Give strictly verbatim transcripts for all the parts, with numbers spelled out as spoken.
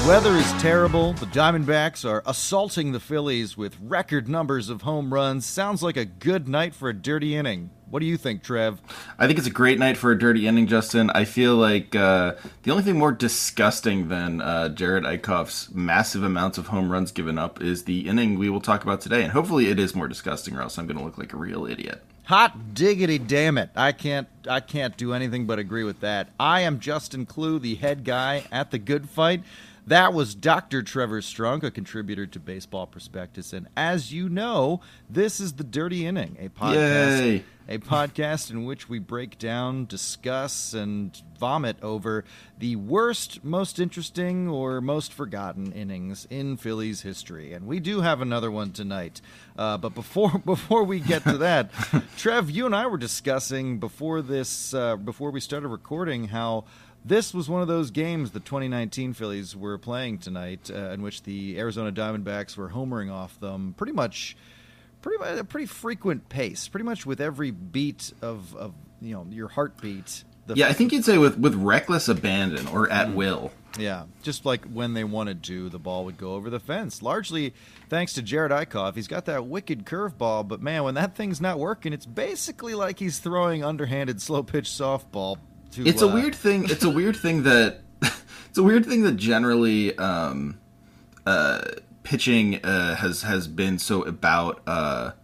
Weather is terrible. The Diamondbacks are assaulting the Phillies with record numbers of home runs. Sounds like a good night for a dirty inning. What do you think, Trev? I think it's a great night for a dirty inning, Justin. I feel like uh, the only thing more disgusting than uh, Jerad Eickhoff's massive amounts of home runs given up is the inning we will talk about today. And hopefully it is more disgusting, or else I'm going to look like a real idiot. Hot diggity damn it. I can't I can't do anything but agree with that. I am Justin Clue, the head guy at The Good Fight. That was Doctor Trevor Strunk, a contributor to Baseball Prospectus. And as you know, this is The Dirty Inning, a podcast, Yay. a podcast in which we break down, discuss, and vomit over the worst, most interesting, or most forgotten innings in Phillies history. And we do have another one tonight. Uh, but before before we get to that, Trev, you and I were discussing before this, uh, before we started recording, how this was one of those games the twenty nineteen Phillies were playing tonight, uh, in which the Arizona Diamondbacks were homering off them pretty much, pretty much a pretty frequent pace, pretty much with every beat of, of you know your heartbeat. The Yeah, I think you'd say with, with reckless abandon or at mm. will. Yeah, just like when they wanted to, the ball would go over the fence. Largely thanks to Jerad Eickhoff. He's got that wicked curveball, but man, when that thing's not working, it's basically like he's throwing underhanded slow-pitch softball. To, it's a uh, weird thing. It's a weird thing that it's a weird thing that generally um, uh, pitching uh, has has been so about uh,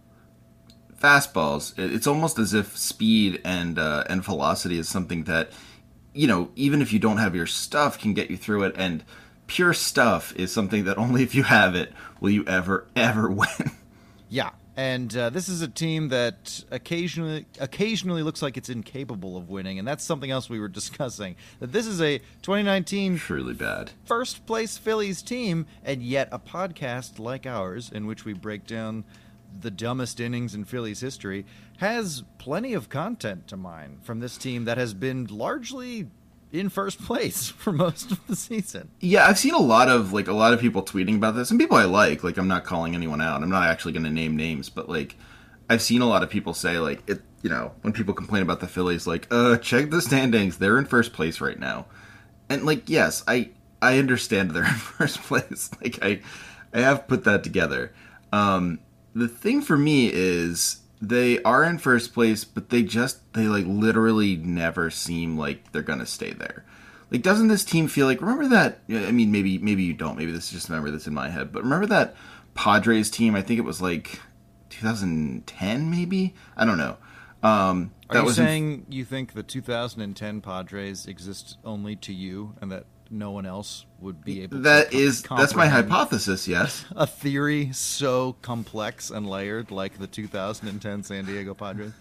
fastballs. It's almost as if speed and uh, and velocity is something that, you know, even if you don't have your stuff, can get you through it. And pure stuff is something that only if you have it will you ever ever win. Yeah. And uh, this is a team that occasionally occasionally looks like it's incapable of winning, and that's something else we were discussing. That this is a twenty nineteen truly bad first place Phillies team, and yet a podcast like ours, in which we break down the dumbest innings in Phillies history, has plenty of content to mine from this team that has been largely in first place for most of the season. Yeah, I've seen a lot of like a lot of people tweeting about this, and people I like. Like, I'm not calling anyone out. I'm not actually going to name names, but like, I've seen a lot of people say like it. You know, when people complain about the Phillies, like, uh, check the standings. They're in first place right now, and like, yes, I I understand they're in first place. Like, I I have put that together. Um, the thing for me is, they are in first place, but they just, they like literally never seem like they're going to stay there. Like, doesn't this team feel like, remember that, I mean, maybe maybe you don't, maybe this is just a memory that's in my head, but remember that Padres team, I think it was like two thousand ten maybe? I don't know. Um, Are that you was saying in, you think the two thousand ten Padres exist only to you, and that no one else would be able that to is com- that's my hypothesis, yes. A theory so complex and layered like the two thousand ten San Diego Padres?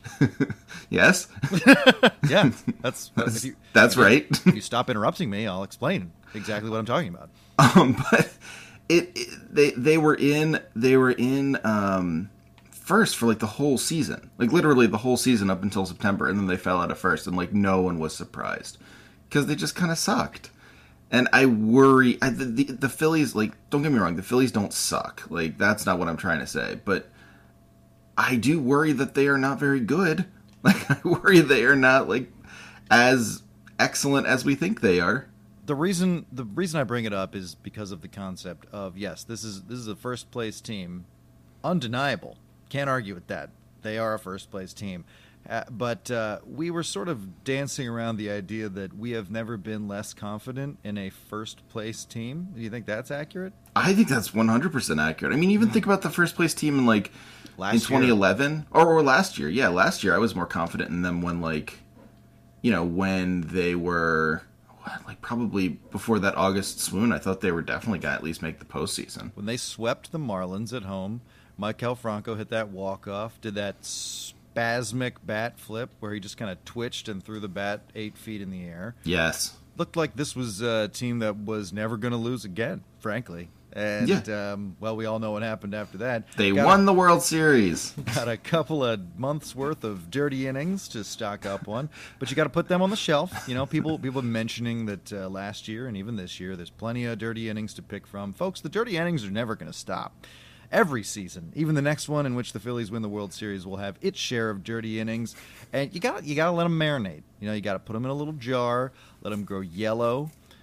Yes. Yeah, that's that's, if you, that's if you, right. If you stop interrupting me, I'll explain exactly what I'm talking about. Um, but it, it they they were in they were in um first for like the whole season, like literally the whole season up until September, and then they fell out of first, and like no one was surprised because they just kind of sucked. And I worry, I, the, the the Phillies, like, don't get me wrong, the Phillies don't suck. Like, that's not what I'm trying to say. But I do worry that they are not very good. Like, I worry they are not, like, as excellent as we think they are. The reason the reason I bring it up is because of the concept of, yes, this is this is a first place team. Undeniable. Can't argue with that. They are a first place team. Uh, but uh, we were sort of dancing around the idea that we have never been less confident in a first-place team. Do you think that's accurate? I think that's one hundred percent accurate. I mean, even think about the first-place team in, like, last in twenty eleven. Or, or last year. Yeah, last year I was more confident in them when, like, you know, when they were, what, like, probably before that August swoon, I thought they were definitely going to at least make the postseason. When they swept the Marlins at home, Maikel Franco hit that walk-off, did that spasmic bat flip where he just kind of twitched and threw the bat eight feet in the air. Yes. Looked like this was a team that was never going to lose again, frankly. And, yeah. um, well, we all know what happened after that. They got won a, the World Series. Got a couple of months' worth of dirty innings to stock up on, but you got to put them on the shelf. You know, people people mentioning that uh, last year and even this year, there's plenty of dirty innings to pick from. Folks, the dirty innings are never going to stop. Every season, even the next one in which the Phillies win the World Series, will have its share of dirty innings, and you got you got to let them marinate. You know, you got to put them in a little jar, let them grow yellow,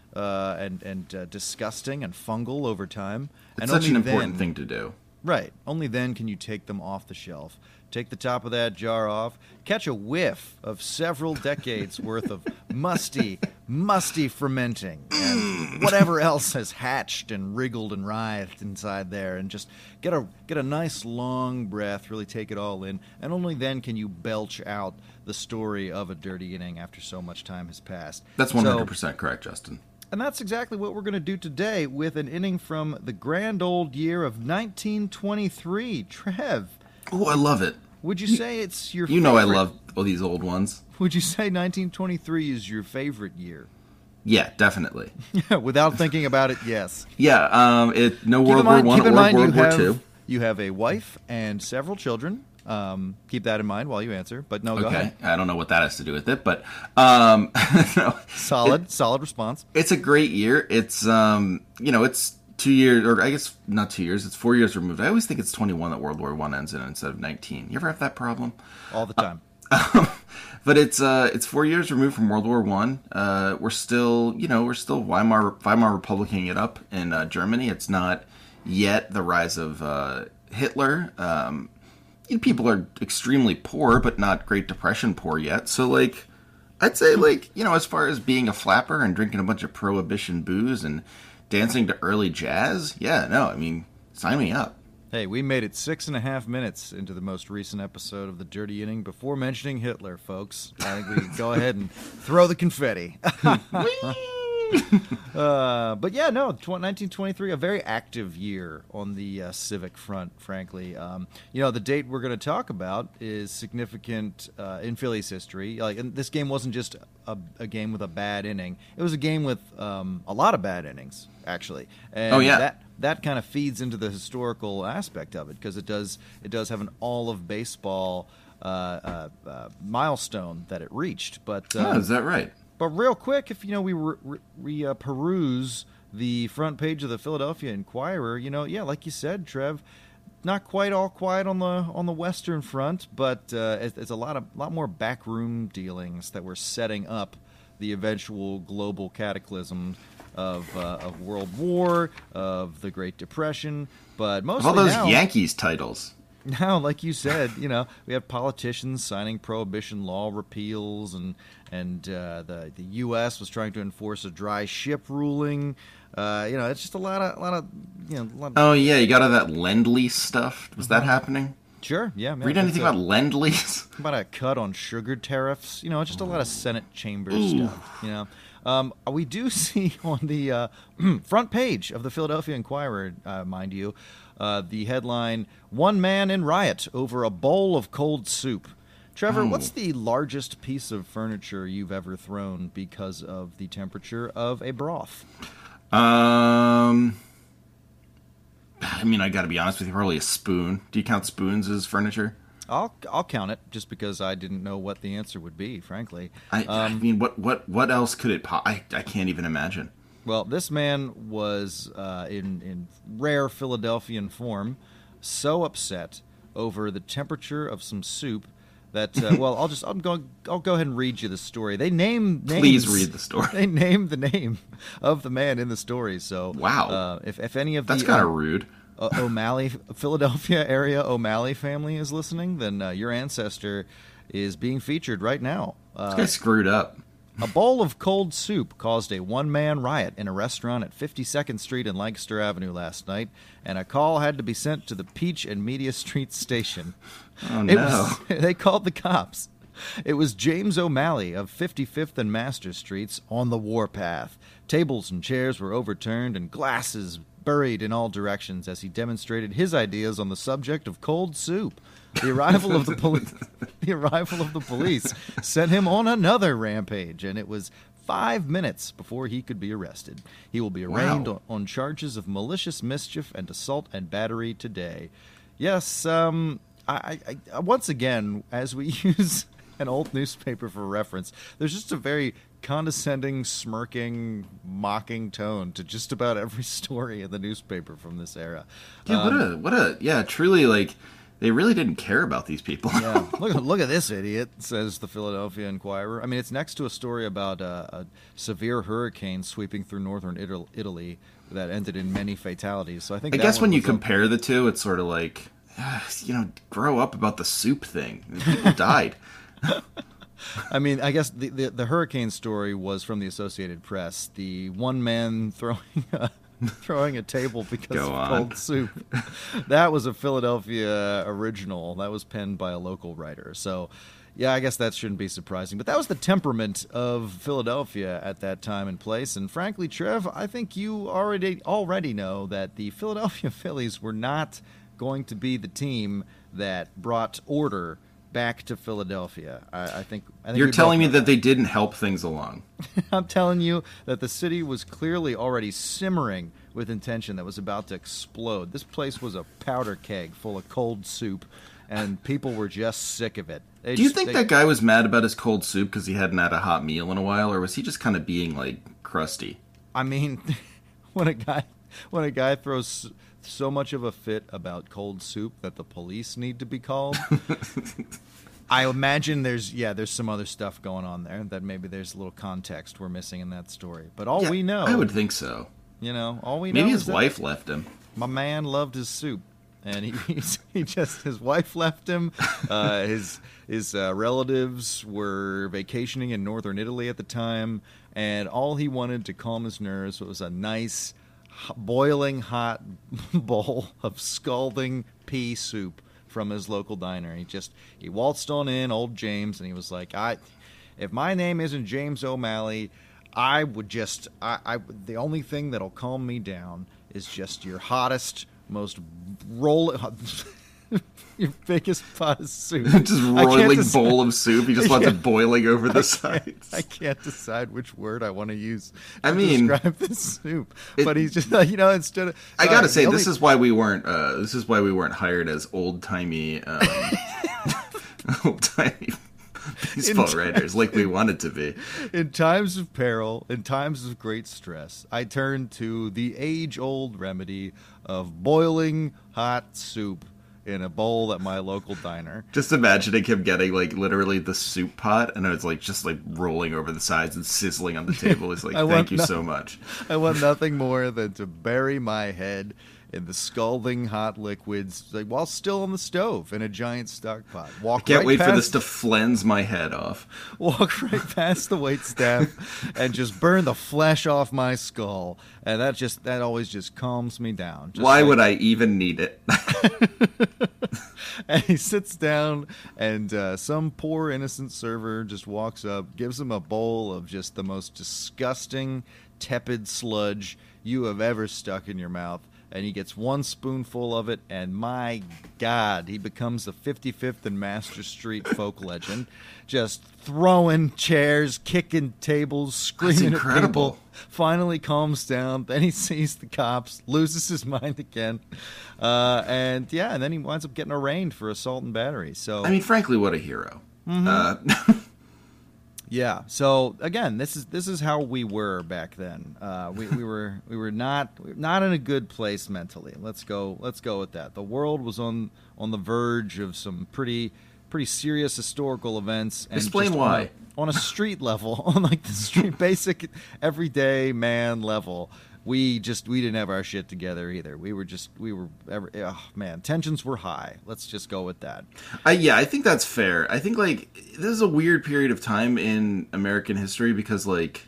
uh, and and uh, disgusting and fungal over time. It's and such only an important then, thing to do. Right. Only then can you take them off the shelf. Take the top of that jar off, catch a whiff of several decades worth of musty, musty fermenting, and whatever else has hatched and wriggled and writhed inside there, and just get a get a nice long breath, really take it all in, and only then can you belch out the story of a dirty inning after so much time has passed. That's one hundred So, percent correct, Justin. and that's exactly what we're going to do today with an inning from the grand old year of nineteen twenty-three. Trev, Oh, I love it. would you say it's your You know I favorite- love all these old ones. Would you say nineteen twenty-three is your favorite year? Yeah, definitely. Without thinking about it, yes. Yeah, um, it no Keep World in mind, War One keep in or mind World you War have, Two. You have a wife and several children. Um, keep that in mind while you answer. But no, go Okay, ahead. I don't know what that has to do with it, but um, no, Solid, It- solid response. it's a great year. It's um, you know, it's two years, or I guess not two years. It's four years removed. I always think it's twenty-one that World War One ends in instead of nineteen. You ever have that problem? All the time. But it's uh, it's four years removed from World War One. Uh, we're still, you know, we're still Weimar Weimar Republicing it up in uh, Germany. It's not yet the rise of uh, Hitler. Um, people are extremely poor, but not Great Depression poor yet. So, like, I'd say, like, you know, as far as being a flapper and drinking a bunch of Prohibition booze and dancing to early jazz, yeah, no, I mean, sign me up. Hey, we made it six and a half minutes into the most recent episode of The Dirty Inning before mentioning Hitler, folks. I think we can go ahead and throw the confetti. uh, but yeah, no, nineteen twenty-three, a very active year on the uh, civic front, frankly. Um, you know, the date we're going to talk about is significant uh, in Phillies history. Like, and this game wasn't just a, a game with a bad inning; it was a game with um, a lot of bad innings, actually. And Oh, yeah. that that kind of feeds into the historical aspect of it because it does it does have an all of baseball uh, uh, uh, milestone that it reached. But uh, Oh, is that right? but real quick, if you know we re, re, re uh, peruse the front page of the Philadelphia Inquirer, you know, yeah, like you said, Trev, not quite all quiet on the on the Western Front, but uh, it's, it's a lot of lot more backroom dealings that were setting up the eventual global cataclysm of uh, of World War, of the Great Depression, but Of mostly all those now, Yankees titles. now, like you said, you know, we have politicians signing prohibition law repeals, and and uh, the the U S was trying to enforce a dry ship ruling. Uh, you know, it's just a lot of a lot of you know. A lot of, Oh, yeah, you got all that Lend-Lease stuff. Was that happening? sure, yeah. Man, Read that's anything a- about Lend-Lease? about a cut on sugar tariffs? You know, it's just a lot of Senate chamber stuff. You know, um, we do see on the uh, front page of the Philadelphia Inquirer, uh, mind you, uh, the headline: "One man in riot over a bowl of cold soup." Trevor, Oh. what's the largest piece of furniture you've ever thrown because of the temperature of a broth? Um, I mean, I got to be honest with you. Probably a spoon. Do you count spoons as furniture? I'll I'll count it just because I didn't know what the answer would be. Frankly, I, I Um, mean, what what what else could it? Po- I I can't even imagine. Well, this man was uh, in in rare Philadelphian form, so upset over the temperature of some soup that uh, well, I'll just I'll go I'll go ahead and read you the story. They name names, Please read the story. They named the name of the man in the story. So Wow. uh, if if any of That's the kind of uh, rude. O- O'Malley, Philadelphia area O'Malley family is listening, then uh, your ancestor is being featured right now. Uh, This guy screwed up. a bowl of cold soup caused a one-man riot in a restaurant at fifty-second Street and Lancaster Avenue last night, and a call had to be sent to the Peach and Media Street station. Oh It no. was, they called the cops. It was James O'Malley of fifty-fifth and Master Streets on the warpath. Tables and chairs were overturned and glasses buried in all directions as he demonstrated his ideas on the subject of cold soup. The arrival of the police, the arrival of the police sent him on another rampage, and it was five minutes before he could be arrested. He will be arraigned Wow. on, on charges of malicious mischief and assault and battery today. Yes, um, I, I, I once again, as we use an old newspaper for reference, there's just a very condescending, smirking, mocking tone to just about every story in the newspaper from this era. Yeah, what Um, a what a yeah, truly like they really didn't care about these people. Yeah, look, look at this idiot, says the Philadelphia Inquirer. I mean, it's next to a story about uh, a severe hurricane sweeping through northern Ital- Italy that ended in many fatalities. So I think I that guess one when you was compare the two, it's sort of like, uh, you know, grow up about the soup thing. People died. I mean, I guess the, the the hurricane story was from the Associated Press. The one man throwing a, throwing a table because Go of on. cold soup. That was a Philadelphia original. That was penned by a local writer. So, yeah, I guess that shouldn't be surprising. But that was the temperament of Philadelphia at that time and place. And frankly, Trev, I think you already already know that the Philadelphia Phillies were not going to be the team that brought order back to Philadelphia. I, I think. I think You're we telling me both know that they didn't help things along. I'm telling you that the city was clearly already simmering with intention that was about to explode. This place was a powder keg full of cold soup, and people were just sick of it. They Do you just- think they- that guy was mad about his cold soup because he hadn't had a hot meal in a while, or was he just kind of being, like, crusty? I mean, when a guy when a guy throws so much of a fit about cold soup that the police need to be called, I imagine there's yeah there's some other stuff going on there that maybe there's a little context we're missing in that story. But all Yeah, we know, I would think so. you know, all we Maybe know his is that wife left him. my man loved his soup, and he he's, he just his wife left him. Uh, his his uh, relatives were vacationing in northern Italy at the time, and all he wanted to calm his nerves was a nice, h- boiling hot bowl of scalding pea soup from his local diner. He just he waltzed on in, old James, and he was like, "I, if my name isn't James O'Malley, I would just I, I the only thing that'll calm me down is just your hottest, most roll your biggest pot of soup." Just I can't roiling dec- bowl of soup. He just wants Yeah. it boiling over the I sides. can't, I can't decide which word I want to use to I mean, describe this soup. it- but he's just you know instead of I uh, gotta the say, only- this is why we weren't. Uh, this is why we weren't hired as old timey, um, old timey baseball In- writers like we wanted to be. In times of peril, in times of great stress, I turn to the age-old remedy of boiling hot soup in a bowl at my local diner. Just imagining him getting like literally the soup pot, and it's like just like rolling over the sides and sizzling on the table. He's like, I "Thank want you no- so much." I want nothing more than to bury my head in the scalding hot liquids, like while still on the stove in a giant stock pot. Walk Can't right wait past, for this to flens my head off. walk right past the wait staff and just burn the flesh off my skull, and that just that always just calms me down. Just Why like- would I even need it? And he sits down, and uh, some poor innocent server just walks up, gives him a bowl of just the most disgusting, tepid sludge you have ever stuck in your mouth. And he gets one spoonful of it, and my God, he becomes the fifty-fifth and Master Street folk legend. Just throwing chairs, kicking tables, screaming at incredible. people. Finally calms down. Then he sees the cops, loses his mind again. Uh, and yeah, and then he winds up getting arraigned for assault and battery. So I mean, frankly, what a hero. Mm-hmm. Uh, yeah. So again, this is this is how we were back then. Uh, we, we were we were not not in a good place mentally. Let's go let's go with that. The world was on on the verge of some pretty pretty serious historical events. And Explain just why. On a, on a street level, on like the street basic everyday man level. We just we didn't have our shit together either. We were just we were ever, oh, man, tensions were high. Let's just go with that. I, yeah, I think that's fair. I think like this is a weird period of time in American history because like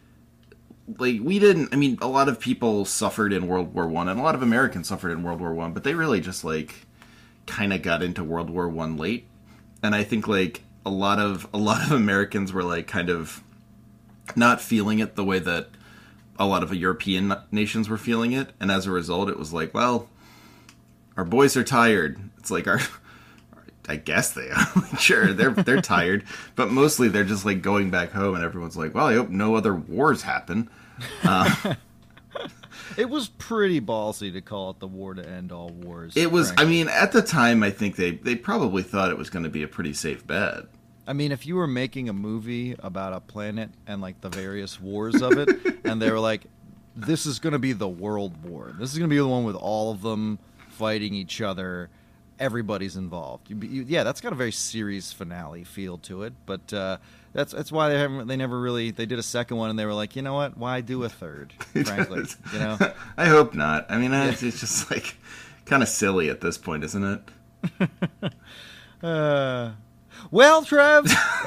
like we didn't. I mean, a lot of people suffered in World War One, and a lot of Americans suffered in World War One, but they really just like kind of got into World War One late. And I think like a lot of a lot of Americans were like kind of not feeling it the way that a lot of European nations were feeling it, and as a result, it was like, well, our boys are tired. It's like our, I guess they are. Sure, they're they're tired, but mostly they're just like going back home, and everyone's like, well, I hope no other wars happen. Uh, It was pretty ballsy to call it the war to end all wars. it was. I frankly. mean, at the time, I think they they probably thought it was going to be a pretty safe bet. I mean, if you were making a movie about a planet and like the various wars of it, and they were like, "This is going to be the world war. This is going to be the one with all of them fighting each other," everybody's involved. You, you, yeah, that's got a very series finale feel to it, but uh, that's that's why they haven't. They never really. They did a second one, and they were like, you know what? Why do a third? Frankly, you know. I hope not. I mean, yeah. it's, it's just like kind of silly at this point, isn't it? uh, well, Trev,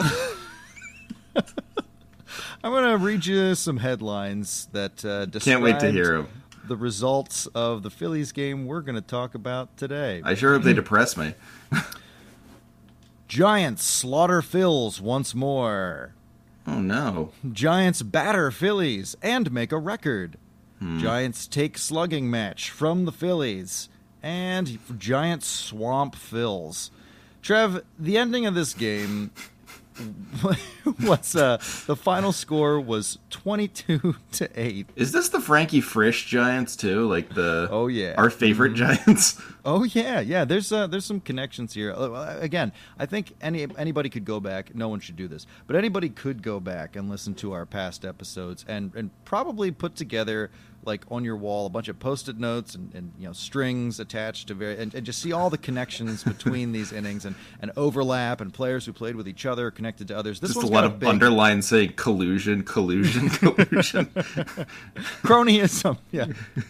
I'm going to read you some headlines that uh, describe. Can't wait to hear them. The results of the Phillies game we're going to talk about today. I sure hope they depress me. Giants slaughter Phils once more. Oh, no. Giants batter Phillies and make a record. Hmm. Giants take slugging match from the Phillies. And Giants swamp Phils. Trev, the ending of this game was uh, the final score was twenty-two to eight. Is this the Frankie Frisch Giants too? Like the oh yeah, our favorite Giants. Oh yeah, yeah. There's uh, there's some connections here. Uh, again, I think any anybody could go back. No one should do this, but anybody could go back and listen to our past episodes and and probably put together, like on your wall, a bunch of post-it notes and, and you know strings attached to very and, and just see all the connections between these innings and, and overlap and players who played with each other connected to others. This just one's a lot got of big underlines saying collusion, collusion, collusion, cronyism. Yeah,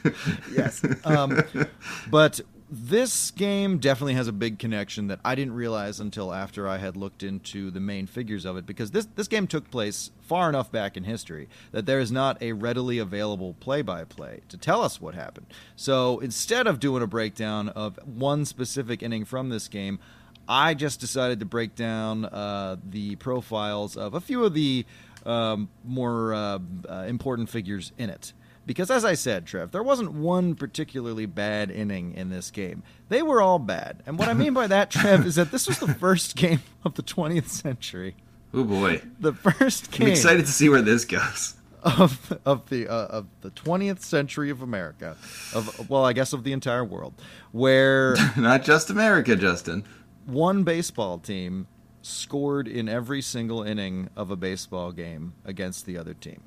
yes, um, but. This game definitely has a big connection that I didn't realize until after I had looked into the main figures of it, because this this game took place far enough back in history that there is not a readily available play-by-play to tell us what happened. So instead of doing a breakdown of one specific inning from this game, I just decided to break down uh, the profiles of a few of the um, more uh, uh, important figures in it. Because, as I said, Trev, there wasn't one particularly bad inning in this game. They were all bad. And what I mean by that, Trev, is that this was the first game of the twentieth century. Oh, boy. The first game. I'm excited to see where this goes. Of of the uh, of the twentieth century of America. of Well, I guess of the entire world. Where... Not just America, Justin. One baseball team scored in every single inning of a baseball game against the other team.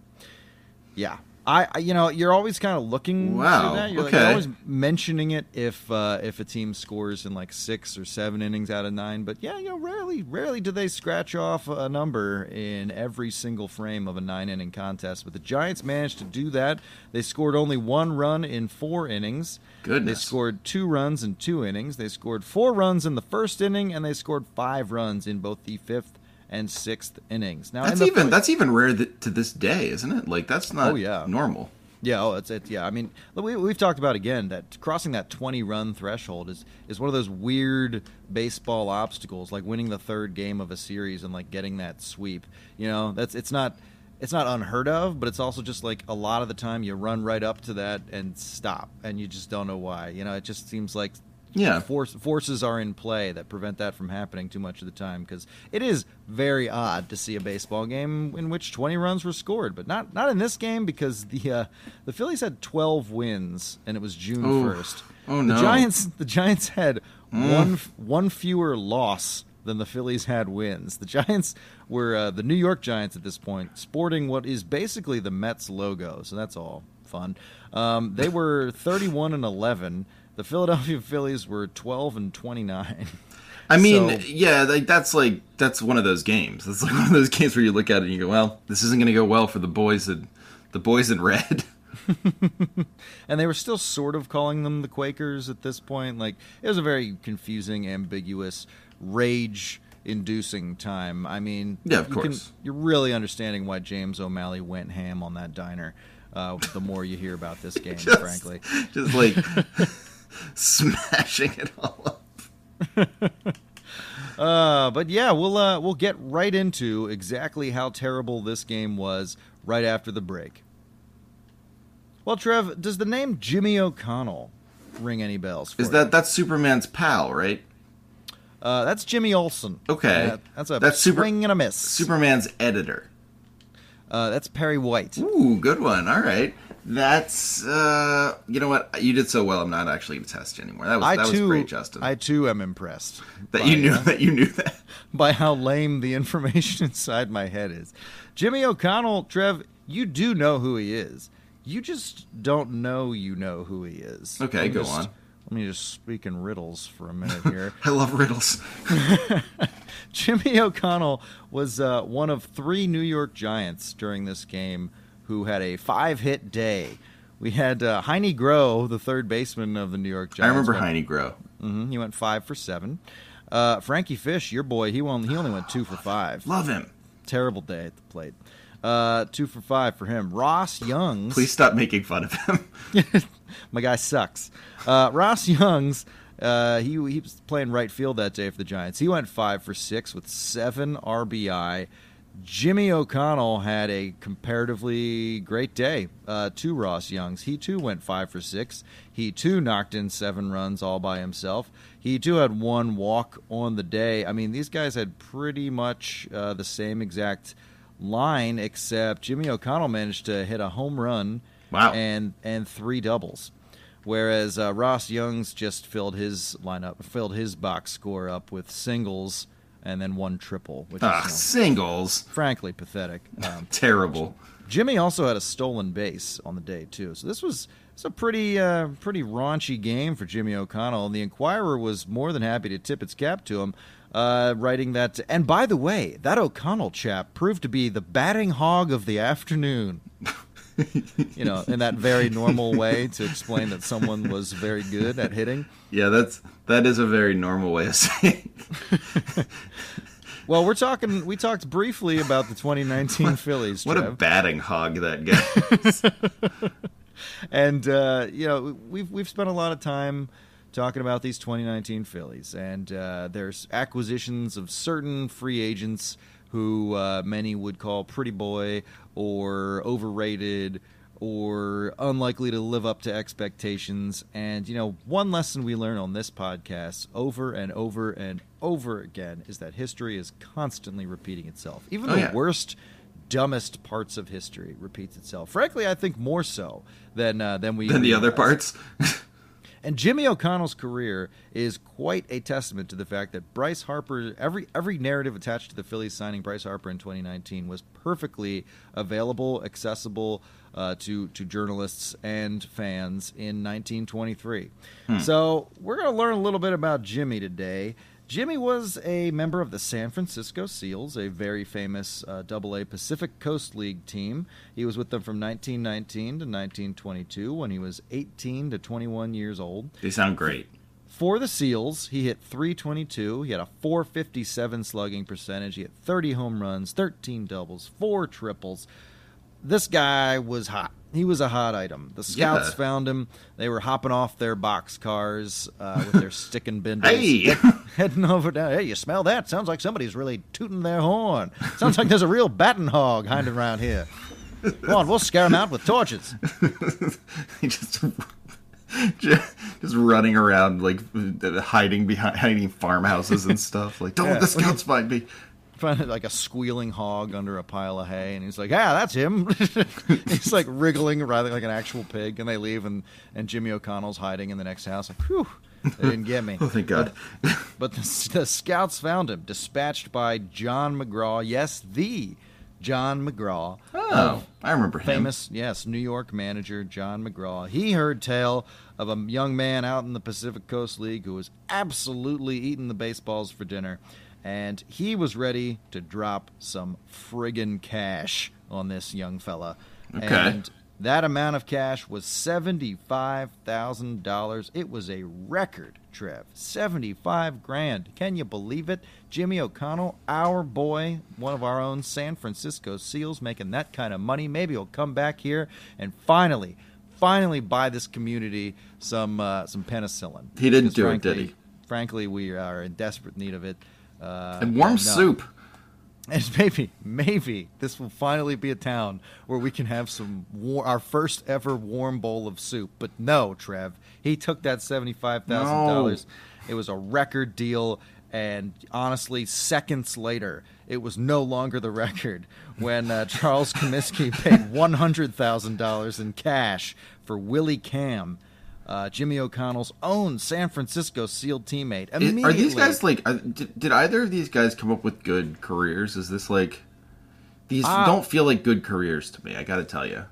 Yeah. I, you know, you're always kind of looking wow, through that. You're, okay. like, you're always mentioning it if uh, if a team scores in like six or seven innings out of nine. But yeah, you know, rarely, rarely do they scratch off a number in every single frame of a nine-inning contest. But the Giants managed to do that. They scored only one run in four innings. Goodness. They scored two runs in two innings. They scored four runs in the first inning, and they scored five runs in both the fifth and sixth innings. Now that's in even fir- that's even rare th- to this day, isn't it? Like that's not oh, yeah. normal. Yeah, oh, it's it. Yeah, I mean, we, we've talked about again that crossing that twenty-run threshold is is one of those weird baseball obstacles, like winning the third game of a series and like getting that sweep. You know, that's it's not it's not unheard of, but it's also just like a lot of the time you run right up to that and stop, and you just don't know why. You know, it just seems like. Yeah, Force, forces are in play that prevent that from happening too much of the time, because it is very odd to see a baseball game in which twenty runs were scored, but not not in this game because the uh, the Phillies had twelve wins and it was June first. Oh no! The Giants the Giants had mm. one one fewer loss than the Phillies had wins. The Giants were uh, the New York Giants at this point, sporting what is basically the Mets logo, so that's all fun. Um, they were thirty-one and eleven. The Philadelphia Phillies were twelve and twenty-nine. I mean, so, yeah, like that's like that's one of those games. That's like one of those games where you look at it and you go, "Well, this isn't going to go well for the boys in the boys in red." And they were still sort of calling them the Quakers at this point. Like it was a very confusing, ambiguous, rage-inducing time. I mean, yeah, of you course, can, you're really understanding why James O'Malley went ham on that diner. Uh, the more you hear about this game, just, frankly, just like. Smashing it all up. uh, but yeah, we'll uh, we'll get right into exactly how terrible this game was right after the break. Well, Trev, does the name Jimmy O'Connell ring any bells for Is you? that that's Superman's pal, right? Uh, that's Jimmy Olsen. Okay, Uh, that's a that's swing super, and a miss. Superman's editor. Uh, that's Perry White. Ooh, good one. All right. That's, uh, you know what? You did so well, I'm not actually going to test you anymore. That was, I that too, was great, Justin. I too am impressed. That by, you knew uh, that you knew that. By how lame the information inside my head is. Jimmy O'Connell, Trev, you do know who he is. You just don't know you know who he is. Okay, I'm go just, on. Let me just speak in riddles for a minute here. I love riddles. Jimmy O'Connell was uh, one of three New York Giants during this game who had a five-hit day. We had uh, Heine Groh, the third baseman of the New York Giants. I remember went, Heine Groh. Mm-hmm, he went five for seven. Uh, Frankie Fish, your boy, he won, he only went two for five. Love him. Terrible day at the plate. Uh, two for five for him. Ross Youngs. Please stop making fun of him. My guy sucks. Uh, Ross Youngs, uh, he, he was playing right field that day for the Giants. He went five for six with seven R B I. Jimmy O'Connell had a comparatively great day uh, to Ross Youngs. He, too, went five for six. He, too, knocked in seven runs all by himself. He, too, had one walk on the day. I mean, these guys had pretty much uh, the same exact line, except Jimmy O'Connell managed to hit a home run wow. and, and three doubles. Whereas uh, Ross Youngs just filled his lineup, filled his box score up with singles and then one triple, which ah, is you know, singles. frankly pathetic. Um, Terrible. Jimmy also had a stolen base on the day too, so this was it's a pretty uh, pretty raunchy game for Jimmy O'Connell. And the Enquirer was more than happy to tip its cap to him, uh, writing that. And by the way, that O'Connell chap proved to be the batting hog of the afternoon. You know, in that very normal way to explain that someone was very good at hitting. Yeah, that's that is a very normal way of saying. Well, we're talking. We talked briefly about the twenty nineteen Phillies. What Trev. a batting hog that guy is. And uh, you know, we've we've spent a lot of time talking about these twenty nineteen Phillies, and uh, there's acquisitions of certain free agents who uh, many would call pretty boy or overrated or unlikely to live up to expectations. And, you know, one lesson we learn on this podcast over and over and over again is that history is constantly repeating itself. Even oh, the yeah. worst, dumbest parts of history repeats itself. Frankly, I think more so than, uh, than we... Than the other realize. parts? And Jimmy O'Connell's career is quite a testament to the fact that Bryce Harper, every every narrative attached to the Phillies signing Bryce Harper in twenty nineteen was perfectly available, accessible uh, to, to journalists and fans in nineteen twenty-three. Hmm. So we're going to learn a little bit about Jimmy today. Jimmy was a member of the San Francisco Seals, a very famous uh, double A Pacific Coast League team. He was with them from nineteen nineteen to nineteen twenty-two when he was eighteen to twenty-one years old. They sound great. For the Seals, he hit three twenty-two. He had a four fifty-seven slugging percentage. He hit thirty home runs, thirteen doubles, four triples. This guy was hot. He was a hot item. The scouts Yeah. found him. They were hopping off their box cars uh, with their stick and bindles. Hey! Heading over down. Hey, you smell that? Sounds like somebody's really tooting their horn. Sounds like there's a real batting hog hiding around here. Come on, we'll scare him out with torches. He just, just just running around, like, hiding behind hiding farmhouses and stuff. Like, don't Yeah. let the scouts find me. Find like a squealing hog under a pile of hay, and he's like, "Yeah, that's him." He's like wriggling, rather like an actual pig, and they leave, and, and Jimmy O'Connell's hiding in the next house. Like, whew, they didn't get me. Oh, thank God. But, but the, the scouts found him, dispatched by John McGraw. Yes, the John McGraw. Oh, I remember him. Famous, yes, New York manager John McGraw. He heard tale of a young man out in the Pacific Coast League who was absolutely eating the baseballs for dinner. And he was ready to drop some friggin' cash on this young fella. Okay. And that amount of cash was seventy-five thousand dollars. It was a record, Trev. seventy-five grand. Can you believe it? Jimmy O'Connell, our boy, one of our own San Francisco Seals, making that kind of money. Maybe he'll come back here and finally, finally buy this community some uh, some penicillin. He didn't Because do frankly, it, did he? Frankly, we are in desperate need of it. Uh, And warm no. soup. And maybe, maybe this will finally be a town where we can have some war- our first ever warm bowl of soup. But no, Trev, he took that seventy-five thousand dollars. No. It was a record deal, and honestly, seconds later, it was no longer the record when uh, Charles Comiskey paid one hundred thousand dollars in cash for Willie Cam. Uh, Jimmy O'Connell's own San Francisco Seal teammate. It, are these guys like? Are, did, did either of these guys come up with good careers? Is this like? These Uh, don't feel like good careers to me. I got to tell you.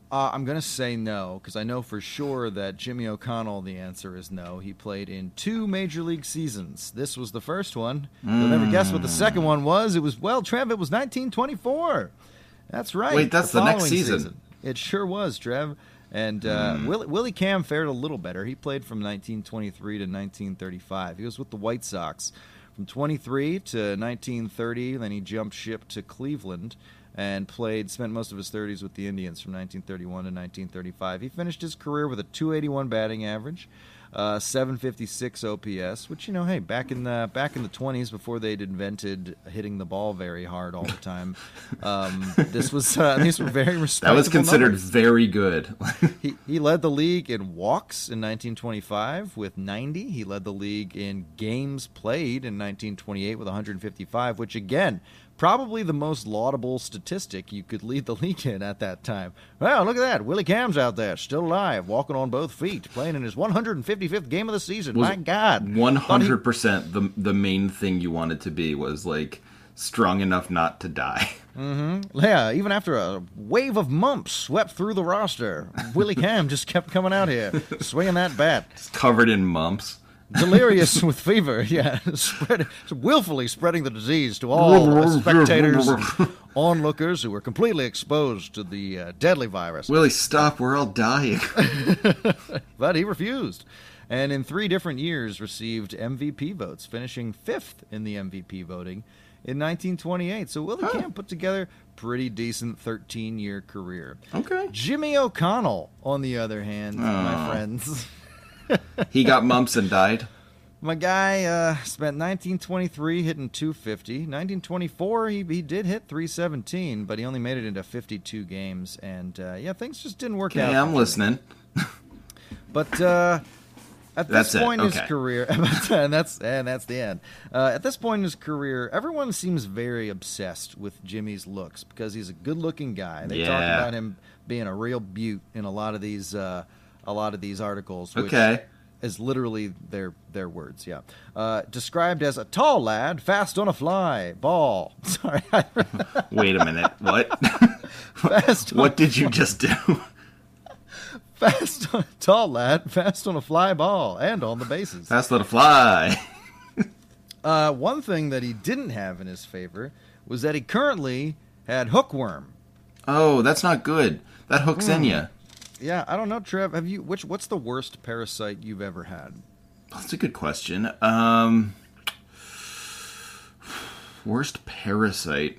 Uh, I'm going to say no, because I know for sure that Jimmy O'Connell, the answer is no. He played in two Major League seasons. This was the first one. Mm. You'll never guess what the second one was. It was, well, Trev, it was nineteen twenty-four. That's right. Wait, that's the, the next season. season. It sure was, Trev. And uh, mm. Willie, Willie Cam fared a little better. He played from nineteen twenty-three to nineteen thirty-five. He was with the White Sox from twenty-three to nineteen thirty. Then he jumped ship to Cleveland and played, spent most of his thirties with the Indians from nineteen thirty-one to nineteen thirty-five. He finished his career with a two eighty-one batting average, uh, seven fifty-six O P S, which, you know, hey, back in the back in the twenties, before they'd invented hitting the ball very hard all the time, um, this was uh, these were very respectable. That was considered numbers. Very good. he he led the league in walks in nineteen twenty-five with ninety. He led the league in games played in nineteen twenty-eight with one hundred fifty-five, which again, probably the most laudable statistic you could lead the league in at that time. Well, look at that. Willie Cam's out there, still alive, walking on both feet, playing in his one hundred fifty-fifth game of the season. Was My God. one hundred percent he... the, the main thing you wanted to be was, like, strong enough not to die. Mm-hmm. Yeah, even after a wave of mumps swept through the roster, Willie Cam just kept coming out here, swinging that bat. Just covered in mumps. Delirious with fever, yeah, spread, willfully spreading the disease to all spectators and onlookers who were completely exposed to the uh, deadly virus. Willie, stop, we're all dying. But he refused, and in three different years received M V P votes, finishing fifth in the M V P voting in nineteen twenty-eight. So Willie huh. Cam put together a pretty decent thirteen-year career. Okay. Jimmy O'Connell, on the other hand, oh. my friends... He got mumps and died. My guy uh, spent nineteen twenty-three hitting two fifty. nineteen twenty-four, he he did hit three seventeen, but he only made it into fifty-two games. And, uh, yeah, things just didn't work okay, out. Yeah, I'm listening. But uh, at this that's point it. in Okay. his career, and that's and that's the end. Uh, at this point in his career, everyone seems very obsessed with Jimmy's looks because he's a good-looking guy. They yeah. talk about him being a real beaut in a lot of these uh, a lot of these articles. Which okay. is literally their their words, yeah. Uh, described as a tall lad, fast on a fly ball. Sorry. Wait a minute. What? Fast. What did you just do? Fast, on, tall lad, fast on a fly ball and on the bases. Fast on a fly. uh, one thing that he didn't have in his favor was that he currently had hookworm. Oh, that's not good. That hooks mm. in you. Yeah, I don't know, Trev. Have you? Which? What's the worst parasite you've ever had? That's a good question. Um, worst parasite.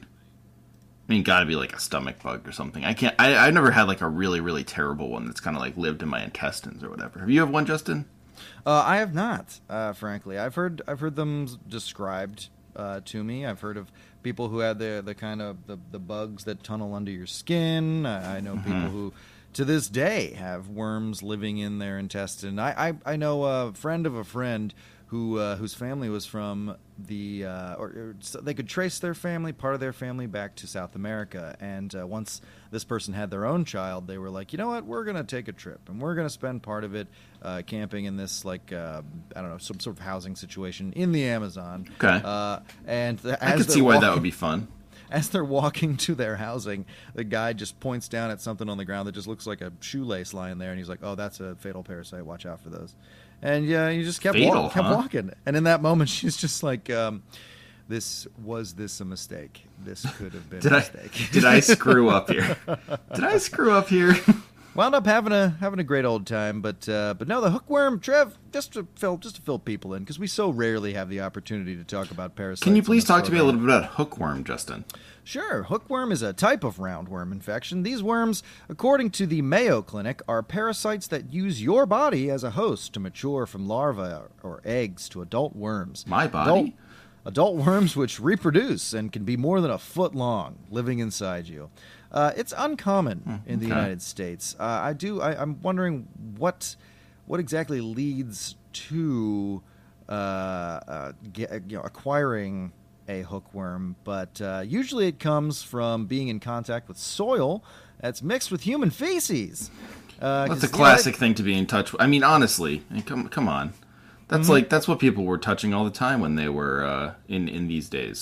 I mean, got to be like a stomach bug or something. I can't. I I never had like a really really terrible one that's kind of like lived in my intestines or whatever. Have you had one, Justin? Uh, I have not. Uh, frankly, I've heard I've heard them described uh, to me. I've heard of people who had the the kind of the, the bugs that tunnel under your skin. I, I know mm-hmm. people who, to this day, have worms living in their intestine. I, I, I know a friend of a friend who uh, whose family was from the uh, or, or so they could trace their family, part of their family, back to South America. And uh, once this person had their own child, they were like, you know what, we're gonna take a trip and we're gonna spend part of it uh, camping in this like uh, I don't know, some sort of housing situation in the Amazon. Okay. Uh, and th- I could see why that would be fun. As they're walking to their housing, the guy just points down at something on the ground that just looks like a shoelace lying there, and he's like, "Oh, that's a fatal parasite. Watch out for those." And yeah, you just kept fatal, walk, kept huh? walking. And in that moment, she's just like, um, "This was this a mistake? This could have been did a mistake." I, did I screw up here? Did I screw up here? Wound up having a having a great old time, but uh, but no, the hookworm, Trev, just to fill just to fill people in, because we so rarely have the opportunity to talk about parasites. Can you please talk program. to me a little bit about hookworm, Justin? Sure. Hookworm is a type of roundworm infection. These worms, according to the Mayo Clinic, are parasites that use your body as a host to mature from larvae or eggs to adult worms. My body? Adult, adult worms which reproduce and can be more than a foot long, living inside you. Uh, it's uncommon mm, in the okay. United States. Uh, I do. I, I'm wondering what what exactly leads to uh, uh, get, you know, acquiring a hookworm, but uh, usually it comes from being in contact with soil that's mixed with human feces. Uh, that's a classic know, thing to be in touch with. I mean, honestly, I mean, come come on, that's mm-hmm. like that's what people were touching all the time when they were uh, in in these days.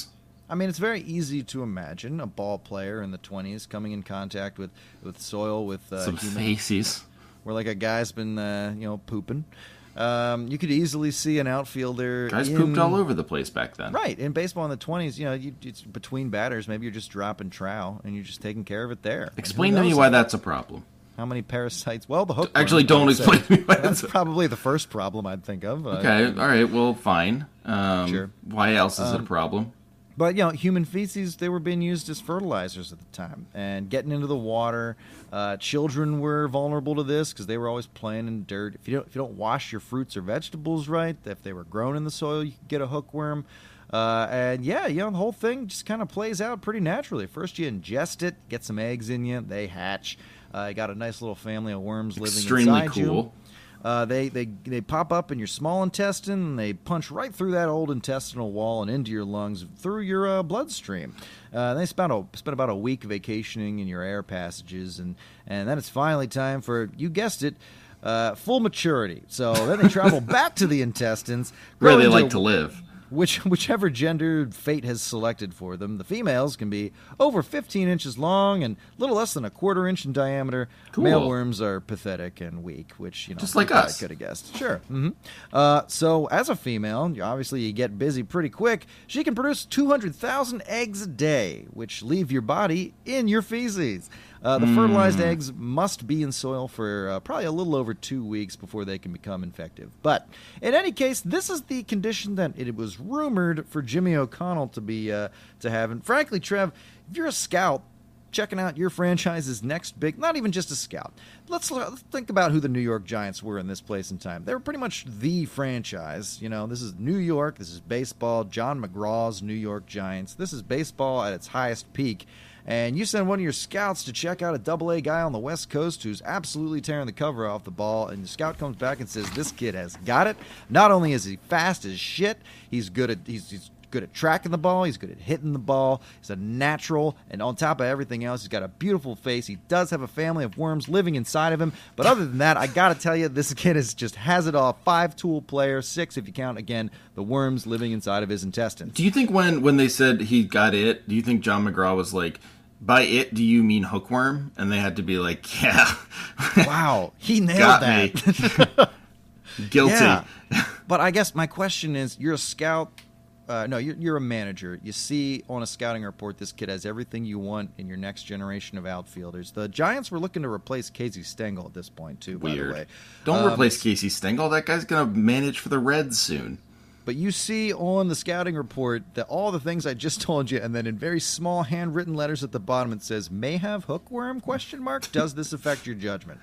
I mean, it's very easy to imagine a ball player in the twenties coming in contact with, with soil, with uh, Some human, faces. where like a guy's been, uh, you know, pooping. Um, you could easily see an outfielder. Guys in, pooped all over the place back then. Right. In baseball in the twenties, you know, you, it's between batters. Maybe you're just dropping trowel and you're just taking care of it there. Explain to me why that's a problem. How many parasites? Well, the hook. Actually, don't explain to me why that's that's a probably the first problem I'd think of. Okay, Uh, all right, well, fine. Um, Sure. Why else is it a Um, problem? But, you know, human feces, they were being used as fertilizers at the time. And getting into the water, uh, children were vulnerable to this because they were always playing in dirt. If you don't if you don't wash your fruits or vegetables right, if they were grown in the soil, you could get a hookworm. Uh, and, yeah, you know, the whole thing just kind of plays out pretty naturally. First you ingest it, get some eggs in you, they hatch. Uh, you got a nice little family of worms living Extremely inside you. cool. Uh, they, they they pop up in your small intestine, and they punch right through that old intestinal wall and into your lungs through your uh, bloodstream. Uh, they spend a spend about a week vacationing in your air passages, and, and then it's finally time for, you guessed it, uh, full maturity. So then they travel back to the intestines. Where grow they into like to live. Which, whichever gender fate has selected for them. The females can be over fifteen inches long and a little less than a quarter inch in diameter. Cool. Male worms are pathetic and weak, which, you know, Just like I us. could have guessed. Sure. hmm Uh, so, as a female, you- obviously you get busy pretty quick. She can produce two hundred thousand eggs a day, which leave your body in your feces. Uh, the fertilized eggs must be in soil for uh, probably a little over two weeks before they can become infective. But in any case, this is the condition that it was rumored for Jimmy O'Connell to be uh, to have. And frankly, Trev, if you're a scout checking out your franchise's next big, not even just a scout. Let's, let's think about who the New York Giants were in this place and time. They were pretty much the franchise. You know, this is New York. This is baseball. John McGraw's New York Giants. This is baseball at its highest peak. And you send one of your scouts to check out a double A guy on the West Coast who's absolutely tearing the cover off the ball, and the scout comes back and says, this kid has got it. Not only is he fast as shit, he's good at he's, he's good at tracking the ball, he's good at hitting the ball, he's a natural, and on top of everything else, he's got a beautiful face. He does have a family of worms living inside of him, but other than that, I gotta tell you, this kid is just has it all. Five-tool player, six if you count, again, the worms living inside of his intestines. Do you think when, when they said he got it, do you think John McGraw was like, by it, do you mean hookworm? And they had to be like, yeah. Wow, he nailed Got that. me. Guilty. Yeah. But I guess my question is, you're a scout. Uh, no, you're, you're a manager. You see on a scouting report, this kid has everything you want in your next generation of outfielders. The Giants were looking to replace Casey Stengel at this point, too, by Weird. the way. Don't Um, replace Casey Stengel. That guy's going to manage for the Reds soon. But you see on the scouting report that all the things I just told you, and then in very small handwritten letters at the bottom it says, may have hookworm, question mark? Does this affect your judgment?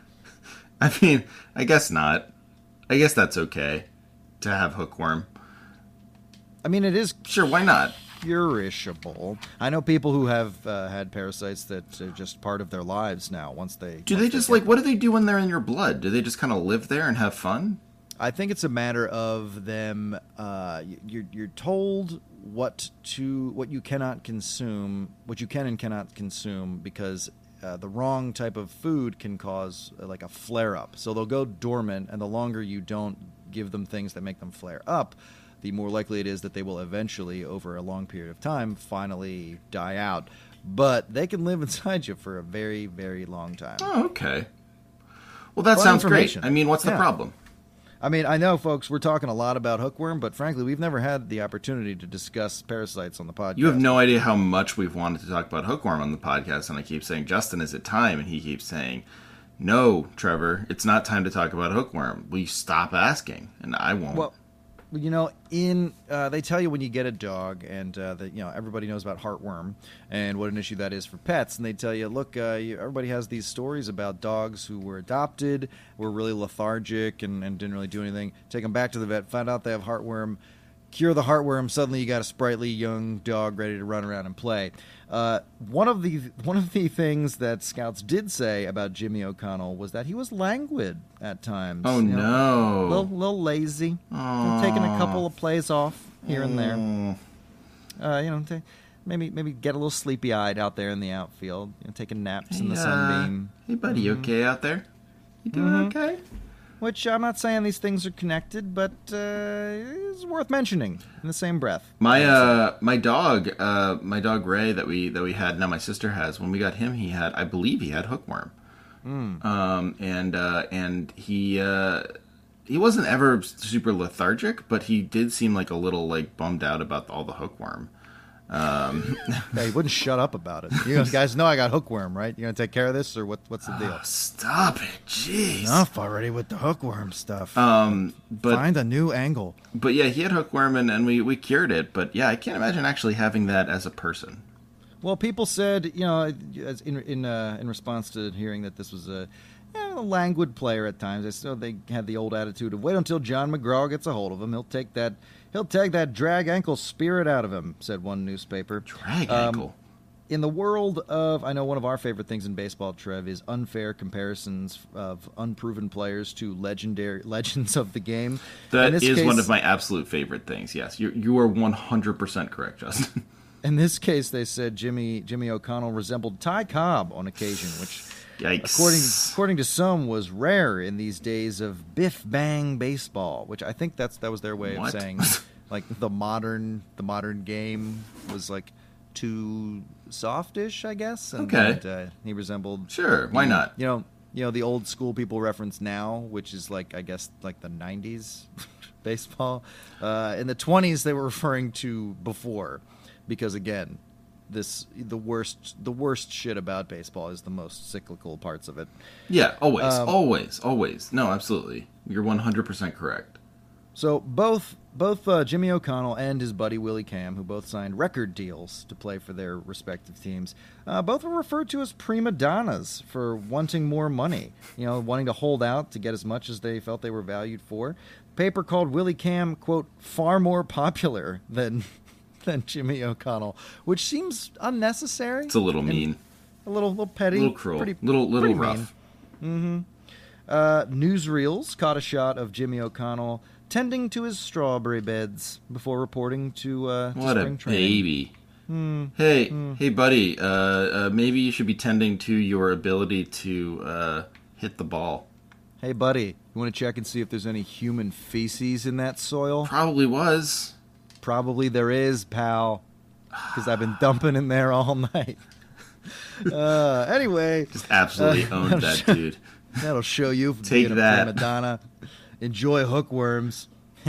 I mean, I guess not. I guess that's okay to have hookworm. I mean, it is Sure, why not? curishable. I know people who have uh, had parasites that are just part of their lives now once they... Do once they just, get- like, what do they do when they're in your blood? Do they just kind of live there and have fun? I think it's a matter of them. Uh, you're you're told what to what you cannot consume, what you can and cannot consume, because uh, the wrong type of food can cause uh, like a flare up. So they'll go dormant, and the longer you don't give them things that make them flare up, the more likely it is that they will eventually, over a long period of time, finally die out. But they can live inside you for a very, very long time. Oh, okay. Well, that Fun sounds great. information. I mean, what's the Yeah. problem? I mean, I know, folks, we're talking a lot about hookworm, but frankly, we've never had the opportunity to discuss parasites on the podcast. You have no idea how much we've wanted to talk about hookworm on the podcast, and I keep saying, Justin, is it time? And he keeps saying, no, Trevor, it's not time to talk about hookworm. Will you stop asking? And I won't. Well, you know, in uh, they tell you when you get a dog, and uh, that you know everybody knows about heartworm and what an issue that is for pets, and they tell you, look, uh, you, everybody has these stories about dogs who were adopted, were really lethargic, and, and didn't really do anything. Take them back to the vet, find out they have heartworm, cure the heartworm. Suddenly, you got a sprightly young dog ready to run around and play. Uh, one of the one of the things that scouts did say about Jimmy O'Connell was that he was languid at times. oh, you know, no. a little, little lazy, you know, taking a couple of plays off here and there. Mm. Uh, you know, t- maybe maybe get a little sleepy eyed out there in the outfield, you know, taking naps in the Hey, uh, sunbeam. Hey, buddy, you okay out there? You doing Mhm. okay? which I'm not saying these things are connected, but uh, it's worth mentioning in the same breath. My uh, my dog, uh, my dog Ray that we that we had now my sister has. When we got him, he had, I believe, he had hookworm. Mm. Um, and uh, and he uh, he wasn't ever super lethargic, but he did seem like a little like bummed out about all the hookworm. Um, yeah, he wouldn't shut up about it. You guys know I got hookworm, right? You gonna take care of this, or what? What's the deal? Oh, stop it, jeez! Enough already with the hookworm stuff. Um, but find a new angle. But yeah, he had hookworm, and, and we we cured it. But yeah, I can't imagine actually having that as a person. Well, people said, you know, in in uh, in response to hearing that this was a, you know, a languid player at times, they so they had the old attitude of wait until John McGraw gets a hold of him. He'll take that he'll take that drag ankle spirit out of him, said one newspaper. Drag um, ankle. In the world of, I know one of our favorite things in baseball, Trev, is unfair comparisons of unproven players to legendary legends of the game. That is case, one of my absolute favorite things. Yes, you you are one hundred percent correct, Justin. In this case, they said Jimmy Jimmy O'Connell resembled Ty Cobb on occasion, which, Yikes. according according to some, was rare in these days of biff bang baseball. Which I think that's that was their way what? of saying, like the modern the modern game was like too softish, I guess. And okay, that, uh, he resembled. Sure, why you, not? You know, you know the old school people reference now, which is like I guess like the nineties baseball. Uh, in the twenties, they were referring to before. Because again, this the worst the worst shit about baseball is the most cyclical parts of it. Yeah, always, um, always, always. No, absolutely, you're one hundred percent correct. So both both uh, Jimmy O'Connell and his buddy Willie Cam, who both signed record deals to play for their respective teams, uh, both were referred to as prima donnas for wanting more money. You know, wanting to hold out to get as much as they felt they were valued for. Paper called Willie Cam, quote, far more popular than. than Jimmy O'Connell, which seems unnecessary. It's a little mean. A little, little petty. A little cruel. Pretty, little little pretty rough. Mm-hmm. Uh, newsreels caught a shot of Jimmy O'Connell tending to his strawberry beds before reporting to, uh, to what spring a training. baby. Mm. Hey, mm. hey, buddy. Uh, uh, maybe you should be tending to your ability to uh, hit the ball. Hey, buddy. You want to check and see if there's any human feces in that soil? Probably was. Probably there is, pal, because I've been dumping in there all night. Uh, anyway. Just absolutely uh, owned that show, dude. That'll show you for Take being that. a prima donna. Enjoy hookworms.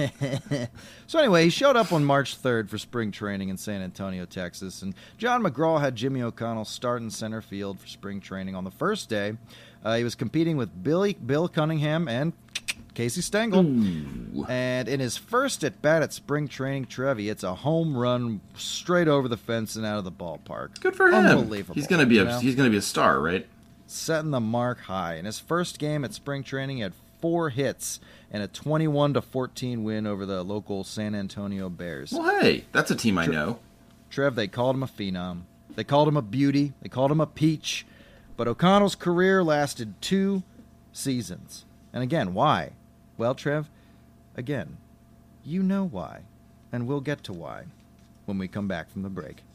So anyway, he showed up on March third for spring training in San Antonio, Texas, and John McGraw had Jimmy O'Connell start in center field for spring training on the first day. Uh, he was competing with Billy, Bill Cunningham and Casey Stengel. Ooh. And in his first at-bat at spring training, Trev, he hits a home run straight over the fence and out of the ballpark. Good for him. Unbelievable. He's gonna be a know? he's gonna be a star, right? Setting the mark high. In his first game at spring training, he had four hits and a twenty-one to fourteen win over the local San Antonio Bears. Well, hey, that's a team I know. Trev, they called him a phenom. They called him a beauty. They called him a peach. But O'Connell's career lasted two seasons. And again, why? Well, Trev, again, you know why. And we'll get to why when we come back from the break.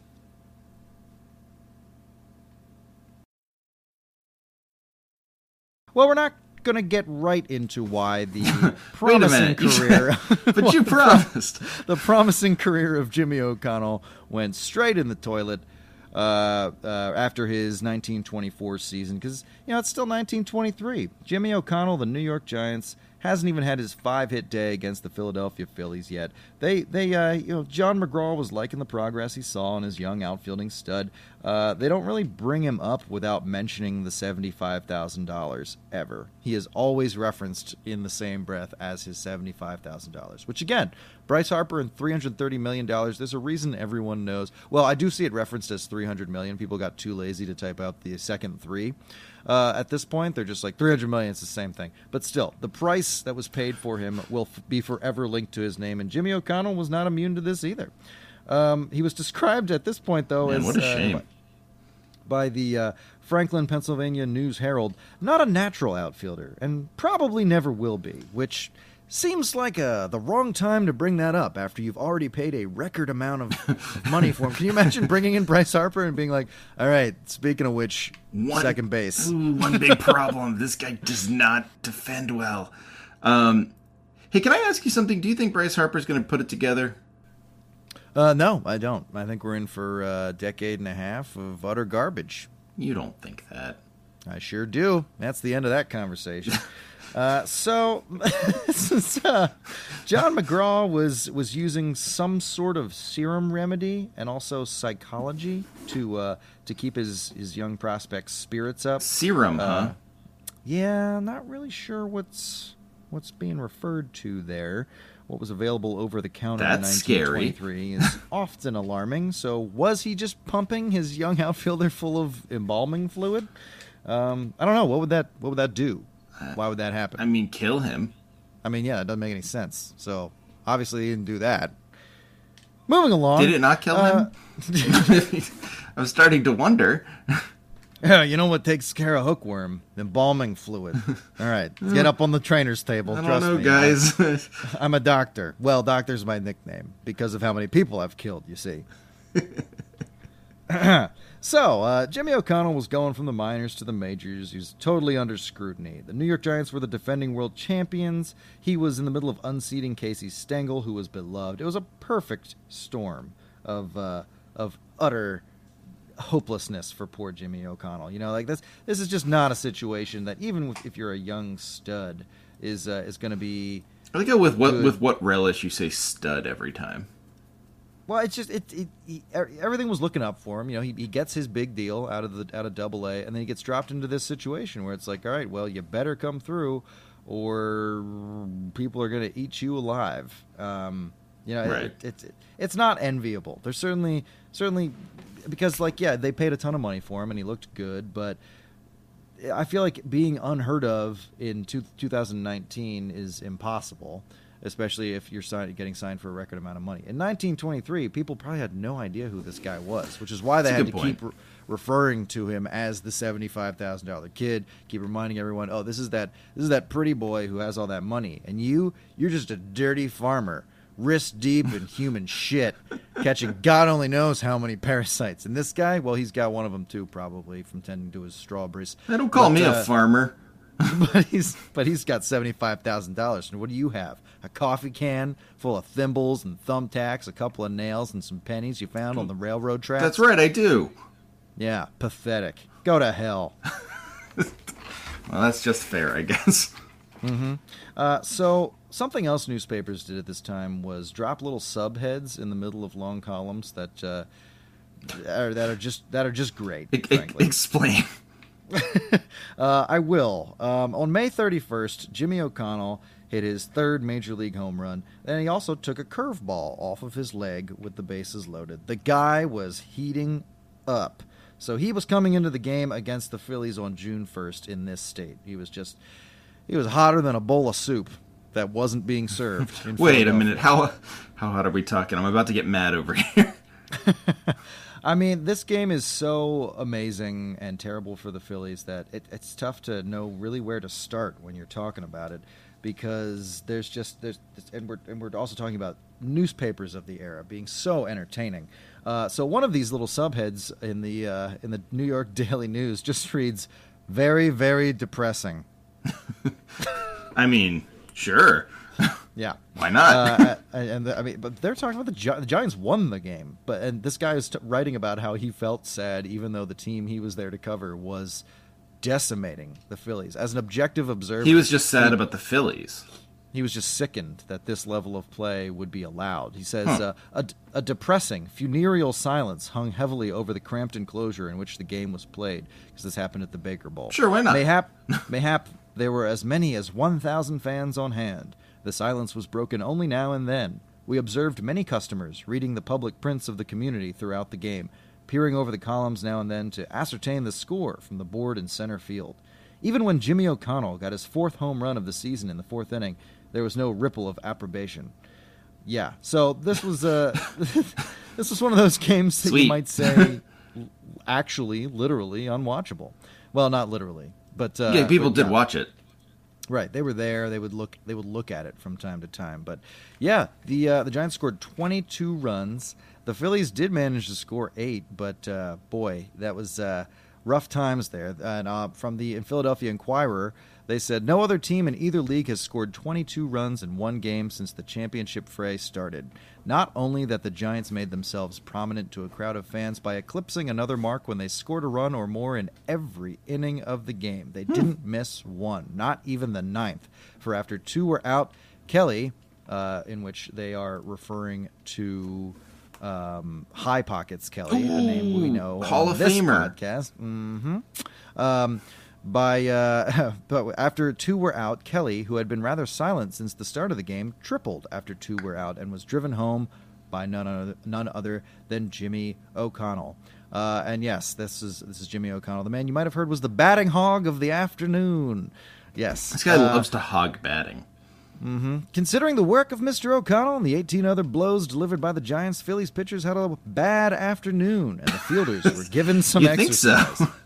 Well, we're not going to get right into why the promising career... but you promised. The promising career of Jimmy O'Connell went straight in the toilet uh, uh, after his nineteen twenty-four season, because, you know, it's still nineteen twenty-three. Jimmy O'Connell, the New York Giants, hasn't even had his five-hit day against the Philadelphia Phillies yet. They, they, uh, you know, John McGraw was liking the progress he saw in his young outfielding stud. Uh, they don't really bring him up without mentioning the seventy-five thousand dollars ever. He is always referenced in the same breath as his seventy-five thousand dollars, which again, Bryce Harper and three hundred thirty million dollars, there's a reason everyone knows. Well, I do see it referenced as three hundred million dollars. People got too lazy to type out the second three. Uh, at this point, they're just like three hundred million dollars, it's the same thing. But still, the price that was paid for him will f- be forever linked to his name, and Jimmy O'Connell was not immune to this either. Um, he was described at this point, though, Man, as... what a uh, shame. by the uh, Franklin, Pennsylvania News-Herald, not a natural outfielder, and probably never will be, which seems like uh, the wrong time to bring that up after you've already paid a record amount of, of money for him. Can you imagine bringing in Bryce Harper and being like, all right, speaking of which, One, second base. Ooh, one big problem. This guy does not defend well. Um, hey, can I ask you something? Do you think Bryce Harper's going to put it together? Uh, no, I don't. I think we're in for a decade and a half of utter garbage. You don't think that. I sure do. That's the end of that conversation. uh, so, this is, uh, John McGraw was was using some sort of serum remedy and also psychology to uh, to keep his, his young prospects' spirits up. Serum, uh, huh? Yeah, I'm not really sure what's what's being referred to there. What was available over the counter in That's nineteen twenty-three scary. is often alarming. So, was he just pumping his young outfielder full of embalming fluid? Um, I don't know. What would that What would that do? Why would that happen? I mean, kill him. I mean, yeah, it doesn't make any sense. So, obviously, he didn't do that. Moving along. Did it not kill uh, him? I'm starting to wonder. Yeah, you know what takes care of hookworm? Embalming fluid. All right, get up on the trainer's table. I don't Trust know, me. guys. I, I'm a doctor. Well, doctor's my nickname because of how many people I've killed, you see. So, uh, Jimmy O'Connell was going from the minors to the majors. He was totally under scrutiny. The New York Giants were the defending world champions. He was in the middle of unseating Casey Stengel, who was beloved. It was a perfect storm of uh, of utter hopelessness for poor Jimmy O'Connell. You know, like this this is just not a situation that even if you're a young stud is uh, is going to be. I think with what good. with what relish you say stud every time. Well, it's just it, it he, everything was looking up for him. You know, he, he gets his big deal out of the out of Double A, and then he gets dropped into this situation where it's like, all right, well, you better come through, or people are going to eat you alive. Um, you know, right. it, it, it, it's not enviable. There's certainly certainly because, like, yeah, they paid a ton of money for him, and he looked good, but I feel like being unheard of in two, twenty nineteen is impossible. Especially if you're sign- getting signed for a record amount of money. In nineteen twenty-three, people probably had no idea who this guy was, which is why they That's a had to good point. keep re- referring to him as the seventy-five thousand dollars kid. Keep reminding everyone, oh, this is that this is that pretty boy who has all that money, and you, you're just a dirty farmer, wrist deep in human shit, catching God only knows how many parasites. And this guy, well, he's got one of them too, probably from tending to his strawberries. Hey, don't call But, me uh, a farmer. but he's but he's got seventy-five thousand dollars. And what do you have? A coffee can full of thimbles and thumbtacks, a couple of nails, and some pennies you found on the railroad tracks? That's right, I do. Yeah, pathetic. Go to hell. Well, that's just fair, I guess. Mm-hmm. Uh, so something else newspapers did at this time was drop little subheads in the middle of long columns that uh, are that are just that are just great. I- I- frankly. explain. uh, I will. Um, on May thirty-first, Jimmy O'Connell hit his third major league home run, and he also took a curveball off of his leg with the bases loaded. The guy was heating up. So he was coming into the game against the Phillies on June first in this state. He was just, he was hotter than a bowl of soup that wasn't being served. in Wait a Philadelphia. minute. How how hot are we talking? I'm about to get mad over here. I mean, this game is so amazing and terrible for the Phillies that it, it's tough to know really where to start when you're talking about it, because there's just there's and we're and we're also talking about newspapers of the era being so entertaining. Uh, so one of these little subheads in the uh, in the New York Daily News just reads, "Very, very depressing." I mean, sure. Yeah, Why not? uh, and the, I mean, but they're talking about the, Gi- the Giants won the game, but and this guy is t- writing about how he felt sad, even though the team he was there to cover was decimating the Phillies. As an objective observer, He was just sad about the Phillies. he was just sickened that this level of play would be allowed. He says Huh. uh, a, a depressing, funereal silence hung heavily over the cramped enclosure in which the game was played, because this happened at the Baker Bowl. Sure, why not? Mayhap, mayhap there were as many as one thousand fans on hand. The silence was broken only now and then. We observed many customers reading the public prints of the community throughout the game, peering over the columns now and then to ascertain the score from the board in center field. Even when Jimmy O'Connell got his fourth home run of the season in the fourth inning, there was no ripple of approbation. Yeah, so this was uh, this was one of those games that Sweet. you might say actually, literally unwatchable. Well, not literally, but uh, yeah, people but, did yeah. watch it. Right, they were there. They would look. They would look at it from time to time. But yeah, the uh, the Giants scored twenty-two runs. The Phillies did manage to score eight, but uh, boy, that was uh, rough times there. And uh, from the in Philadelphia Inquirer, They said, no other team in either league has scored twenty-two runs in one game since the championship fray started. Not only that the Giants made themselves prominent to a crowd of fans by eclipsing another mark when they scored a run or more in every inning of the game. They didn't miss one, not even the ninth. For after two were out, Kelly, uh, in which they are referring to um, High Pockets Kelly, Ooh, a name we know Hall on of this Famer. podcast. Mm-hmm. Um, by uh, but after two were out, Kelly, who had been rather silent since the start of the game, tripled after two were out and was driven home by none other, none other than Jimmy O'Connell. Uh, and yes, this is this is Jimmy O'Connell, the man you might have heard was the batting hog of the afternoon. Yes, This guy uh, loves to hog batting. Mm-hmm. Considering the work of Mister O'Connell and the eighteen other blows delivered by the Giants, Phillies pitchers had a bad afternoon, and the fielders were given some You think exercise. so?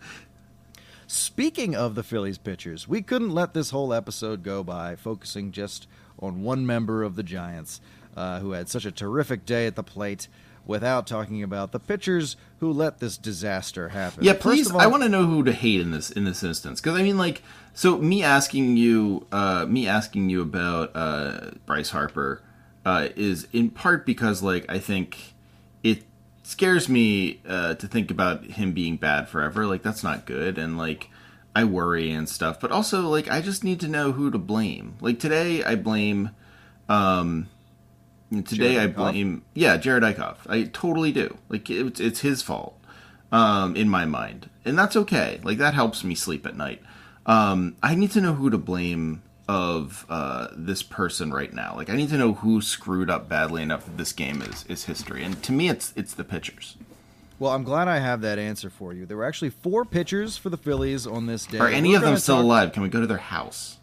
Speaking of the Phillies pitchers, we couldn't let this whole episode go by focusing just on one member of the Giants uh, who had such a terrific day at the plate without talking about the pitchers who let this disaster happen. Yeah, First please. of all- I want to know who to hate in this in this instance, because I mean, like, so me asking you, uh, me asking you about uh, Bryce Harper uh, is in part because, like, I think it scares me uh, to think about him being bad forever. Like, that's not good, and like, I worry and stuff. But also, like, I just need to know who to blame. Like today, I blame. Um, Today Jared I blame, yeah, Jared Eichhoff. I totally do. Like, it's it's his fault, um, in my mind, and that's okay. Like, that helps me sleep at night. Um, I need to know who to blame of uh, this person right now. Like, I need to know who screwed up badly enough that this game is is history. And to me, it's it's the pitchers. Well, I'm glad I have that answer for you. There were actually four pitchers for the Phillies on this day. Are any We're of them gonna still talk- alive? Can we go to their house?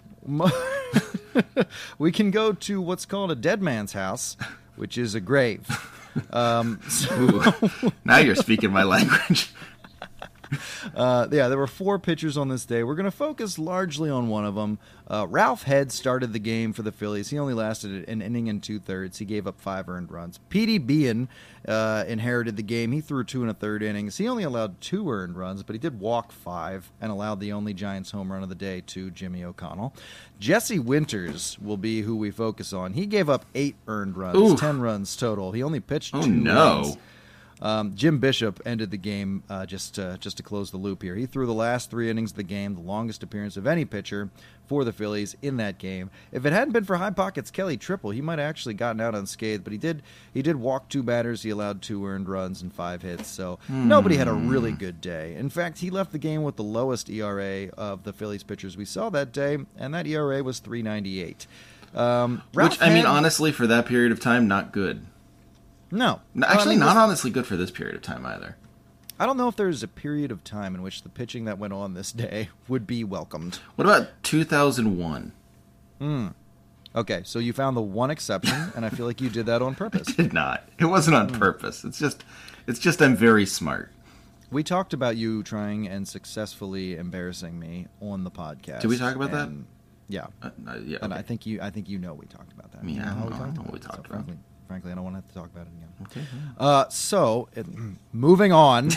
We can go to what's called a dead man's house, which is a grave. Um, so, Ooh, now you're speaking my language. uh, yeah, there were four pitchers on this day. We're going to focus largely on one of them. Uh, Ralph Head started the game for the Phillies. He only lasted an inning and two-thirds. He gave up five earned runs. Petey Bean uh, inherited the game. He threw two and a third innings. He only allowed two earned runs, but he did walk five and allowed the only Giants home run of the day to Jimmy O'Connell. Jesse Winters will be who we focus on. He gave up eight earned runs, Oof. ten runs total. He only pitched Oh, two no. innings. Um, Jim Bishop ended the game uh, just uh, just to close the loop here. He threw the last three innings of the game, the longest appearance of any pitcher for the Phillies in that game. If it hadn't been for High Pockets Kelly triple, he might have actually gotten out unscathed. But he did he did walk two batters. He allowed two earned runs and five hits. So nobody had a really good day. In fact, he left the game with the lowest E R A of the Phillies pitchers we saw that day, and that E R A was three ninety-eight. Um, Ralph Which, I mean, Head- honestly, for that period of time, not good. no, No, I Actually, mean, not this- honestly good for this period of time either. I don't know if there's a period of time in which the pitching that went on this day would be welcomed. What about two thousand one? Okay, so you found the one exception, and I feel like you did that on purpose. Did not. It wasn't on purpose. It's just, it's just I'm very smart. We talked about you trying and successfully embarrassing me on the podcast. Did we talk about that? and- Yeah, Uh, uh, yeah. and I okay. think you, I think you know we talked about that. I mean, You I don't how know. I don't know what we it. talked about. Frankly, frankly, I don't want to have to talk about it again. Okay. Uh, so, it, moving on.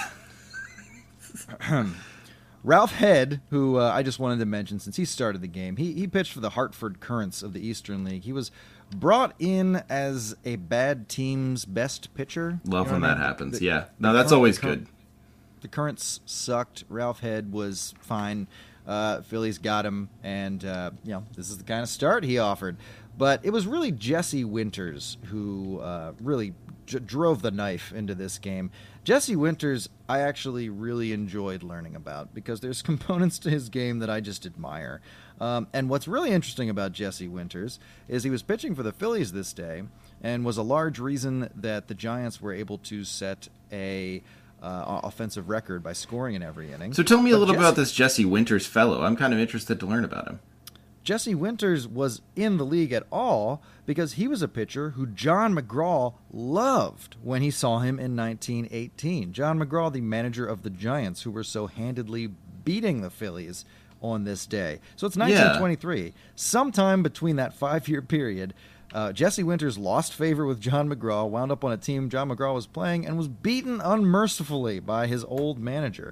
Ralph Head, who uh, I just wanted to mention since he started the game, he, he pitched for the Hartford Currents of the Eastern League. He was brought in as a bad team's best pitcher. Love You know when what I that mean? happens. The- Yeah. the No, that's Current- always the Current- good. The Currents sucked. Ralph Head was fine. Uh, Phillies got him, and uh, you know this is the kind of start he offered. But it was really Jesse Winters who uh, really j- drove the knife into this game. Jesse Winters, I actually really enjoyed learning about because there's components to his game that I just admire. Um, and what's really interesting about Jesse Winters is he was pitching for the Phillies this day and was a large reason that the Giants were able to set a uh, offensive record by scoring in every inning. So tell me a But little Jesse- about this Jesse Winters fellow. I'm kind of interested to learn about him. Jesse Winters was in the league at all because he was a pitcher who John McGraw loved when he saw him in nineteen eighteen. John McGraw, the manager of the Giants, who were so handedly beating the Phillies on this day. So it's nineteen twenty-three. Sometime between that five-year period, uh, Jesse Winters lost favor with John McGraw, wound up on a team John McGraw was playing, and was beaten unmercifully by his old manager.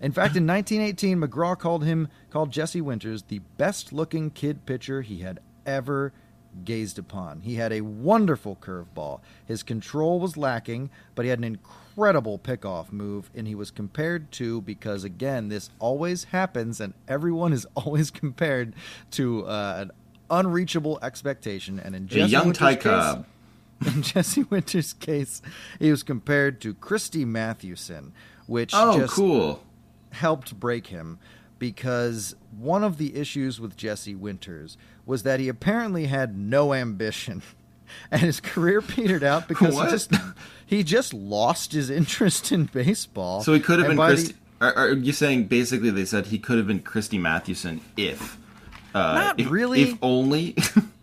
In fact, in nineteen eighteen, McGraw called him called Jesse Winters the best-looking kid pitcher he had ever gazed upon. He had a wonderful curveball. His control was lacking, but he had an incredible pickoff move, and he was compared to, because again, this always happens, and everyone is always compared to uh, an unreachable expectation. And in a Jesse young Winters' Ty case, Cobb. in Jesse Winters' case, he was compared to Christy Mathewson, which Oh, just cool. helped break him, because one of the issues with Jesse Winters was that he apparently had no ambition, and his career petered out because he What? just he just lost his interest in baseball. So he could have And been by Christy. the- Are, are you saying basically they said he could have been Christy Mathewson if? Uh, Not if, really. If only.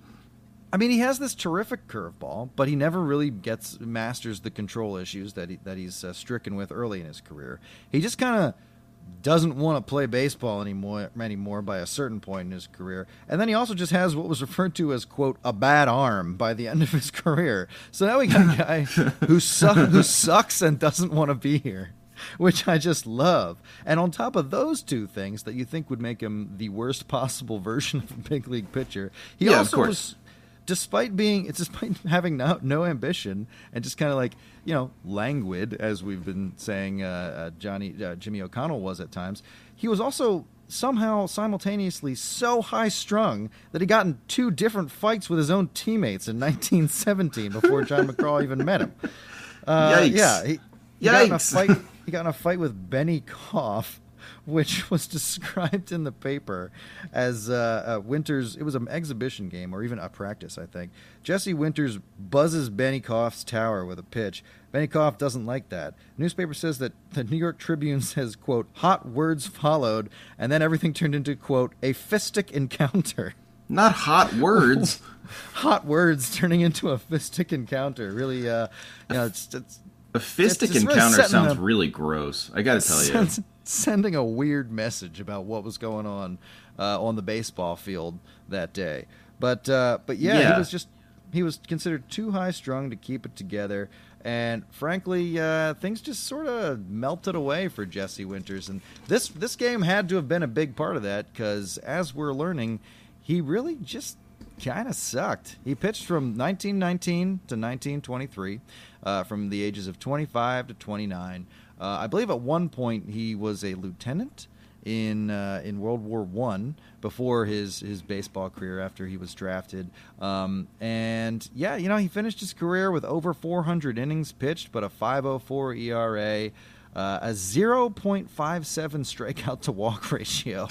I mean, he has this terrific curveball, but he never really gets masters the control issues that he, that he's uh, stricken with early in his career. He just kind of doesn't want to play baseball anymore anymore by a certain point in his career. And then he also just has what was referred to as, quote, a bad arm by the end of his career. So now we got a guy who, su- who sucks and doesn't want to be here, which I just love. And on top of those two things that you think would make him the worst possible version of a big league pitcher, he Yeah, of also course. was... Despite being, it's despite having no, no ambition and just kind of like, you know, languid, as we've been saying, uh, uh, Johnny uh, Jimmy O'Connell was at times, he was also somehow simultaneously so high strung that he got in two different fights with his own teammates in nineteen seventeen before John McGraw even met him. Uh, Yikes. Yeah, he, he got in a Yikes. fight. He got in a fight with Benny Koff, which was described in the paper as uh, uh, Winters. It was an exhibition game or even a practice, I think. Jesse Winters buzzes Benny Koff's tower with a pitch. Benny Koff doesn't like that. The newspaper says that the New York Tribune says, quote, hot words followed, and then everything turned into, quote, a fistic encounter. Not hot words. Hot words turning into a fistic encounter. Really, uh, you know, it's... it's A fistic It's- it's really encounter setting sounds up- really gross. I gotta tell you. Sends, sending a weird message about what was going on uh, on the baseball field that day. But uh, but yeah, Yeah. he was just he was considered too high strung to keep it together. And frankly, uh, things just sort of melted away for Jesse Winters. And this this game had to have been a big part of that, because as we're learning, he really just kind of sucked. He pitched from nineteen nineteen to nineteen twenty-three, uh, from the ages of twenty-five to twenty-nine. Uh, I believe at one point he was a lieutenant in uh, in World War One before his, his baseball career after he was drafted. Um, and yeah, you know, he finished his career with over four hundred innings pitched, but a five oh four E R A, uh, a zero point five seven strikeout to walk ratio.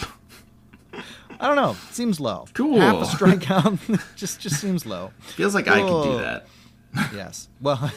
I don't know. Seems low. Cool. Half a strikeout just just seems low. Feels like I could Cool. do that. Yes. Well,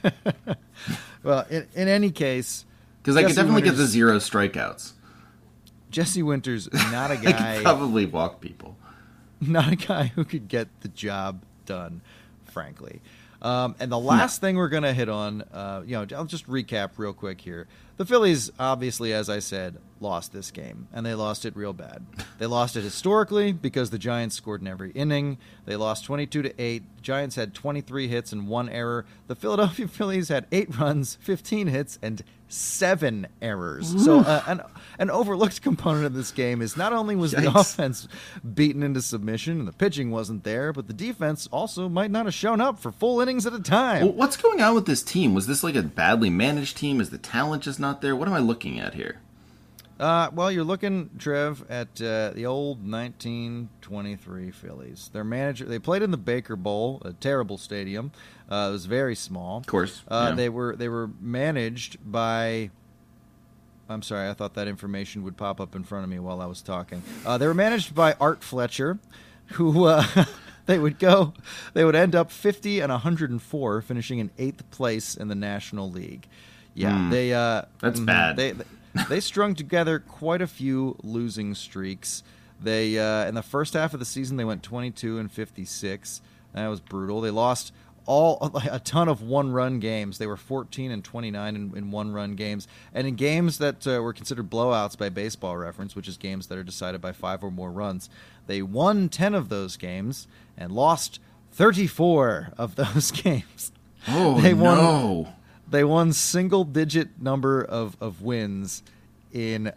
well. In, in any case, Because I could Jesse definitely get the Winters- zero strikeouts. Jesse Winters, not a I guy, could probably walk people. not a guy who could get the job done, frankly. Um, and the last thing we're going to hit on, uh, you know, I'll just recap real quick here. The Phillies, obviously, as I said, lost this game, and they lost it real bad. They lost it historically because the Giants scored in every inning. They lost twenty-two to eight. The Giants had twenty-three hits and one error. The Philadelphia Phillies had eight runs, fifteen hits, and seven errors. So uh, an, an overlooked component of this game is not only was the Yikes. offense beaten into submission and the pitching wasn't there, but the defense also might not have shown up for full innings at a time. Well, what's going on with this team? Was this like a badly managed team? Is the talent just not there? What am I looking at here? Uh, well, you're looking, Trev, at uh, the old nineteen twenty-three Phillies. Their manager, they played in the Baker Bowl, a terrible stadium. Uh, it was very small. Of course. Uh, yeah. They were they were managed by. I'm sorry, I thought that information would pop up in front of me while I was talking. Uh, they were managed by Art Fletcher, who uh, they would go, they would end up fifty and one hundred four, finishing in eighth place in the National League. Yeah, Mm. they. Uh, That's mhm, bad. They, they strung together quite a few losing streaks. They uh, in the first half of the season they went twenty-two and fifty-six. That was brutal. They lost all a ton of one-run games. They were fourteen and twenty-nine in, in one-run games, and in games that uh, were considered blowouts by Baseball Reference, which is games that are decided by five or more runs. They won ten of those games and lost thirty-four of those games. oh, they won- no. They won single-digit number of, of wins in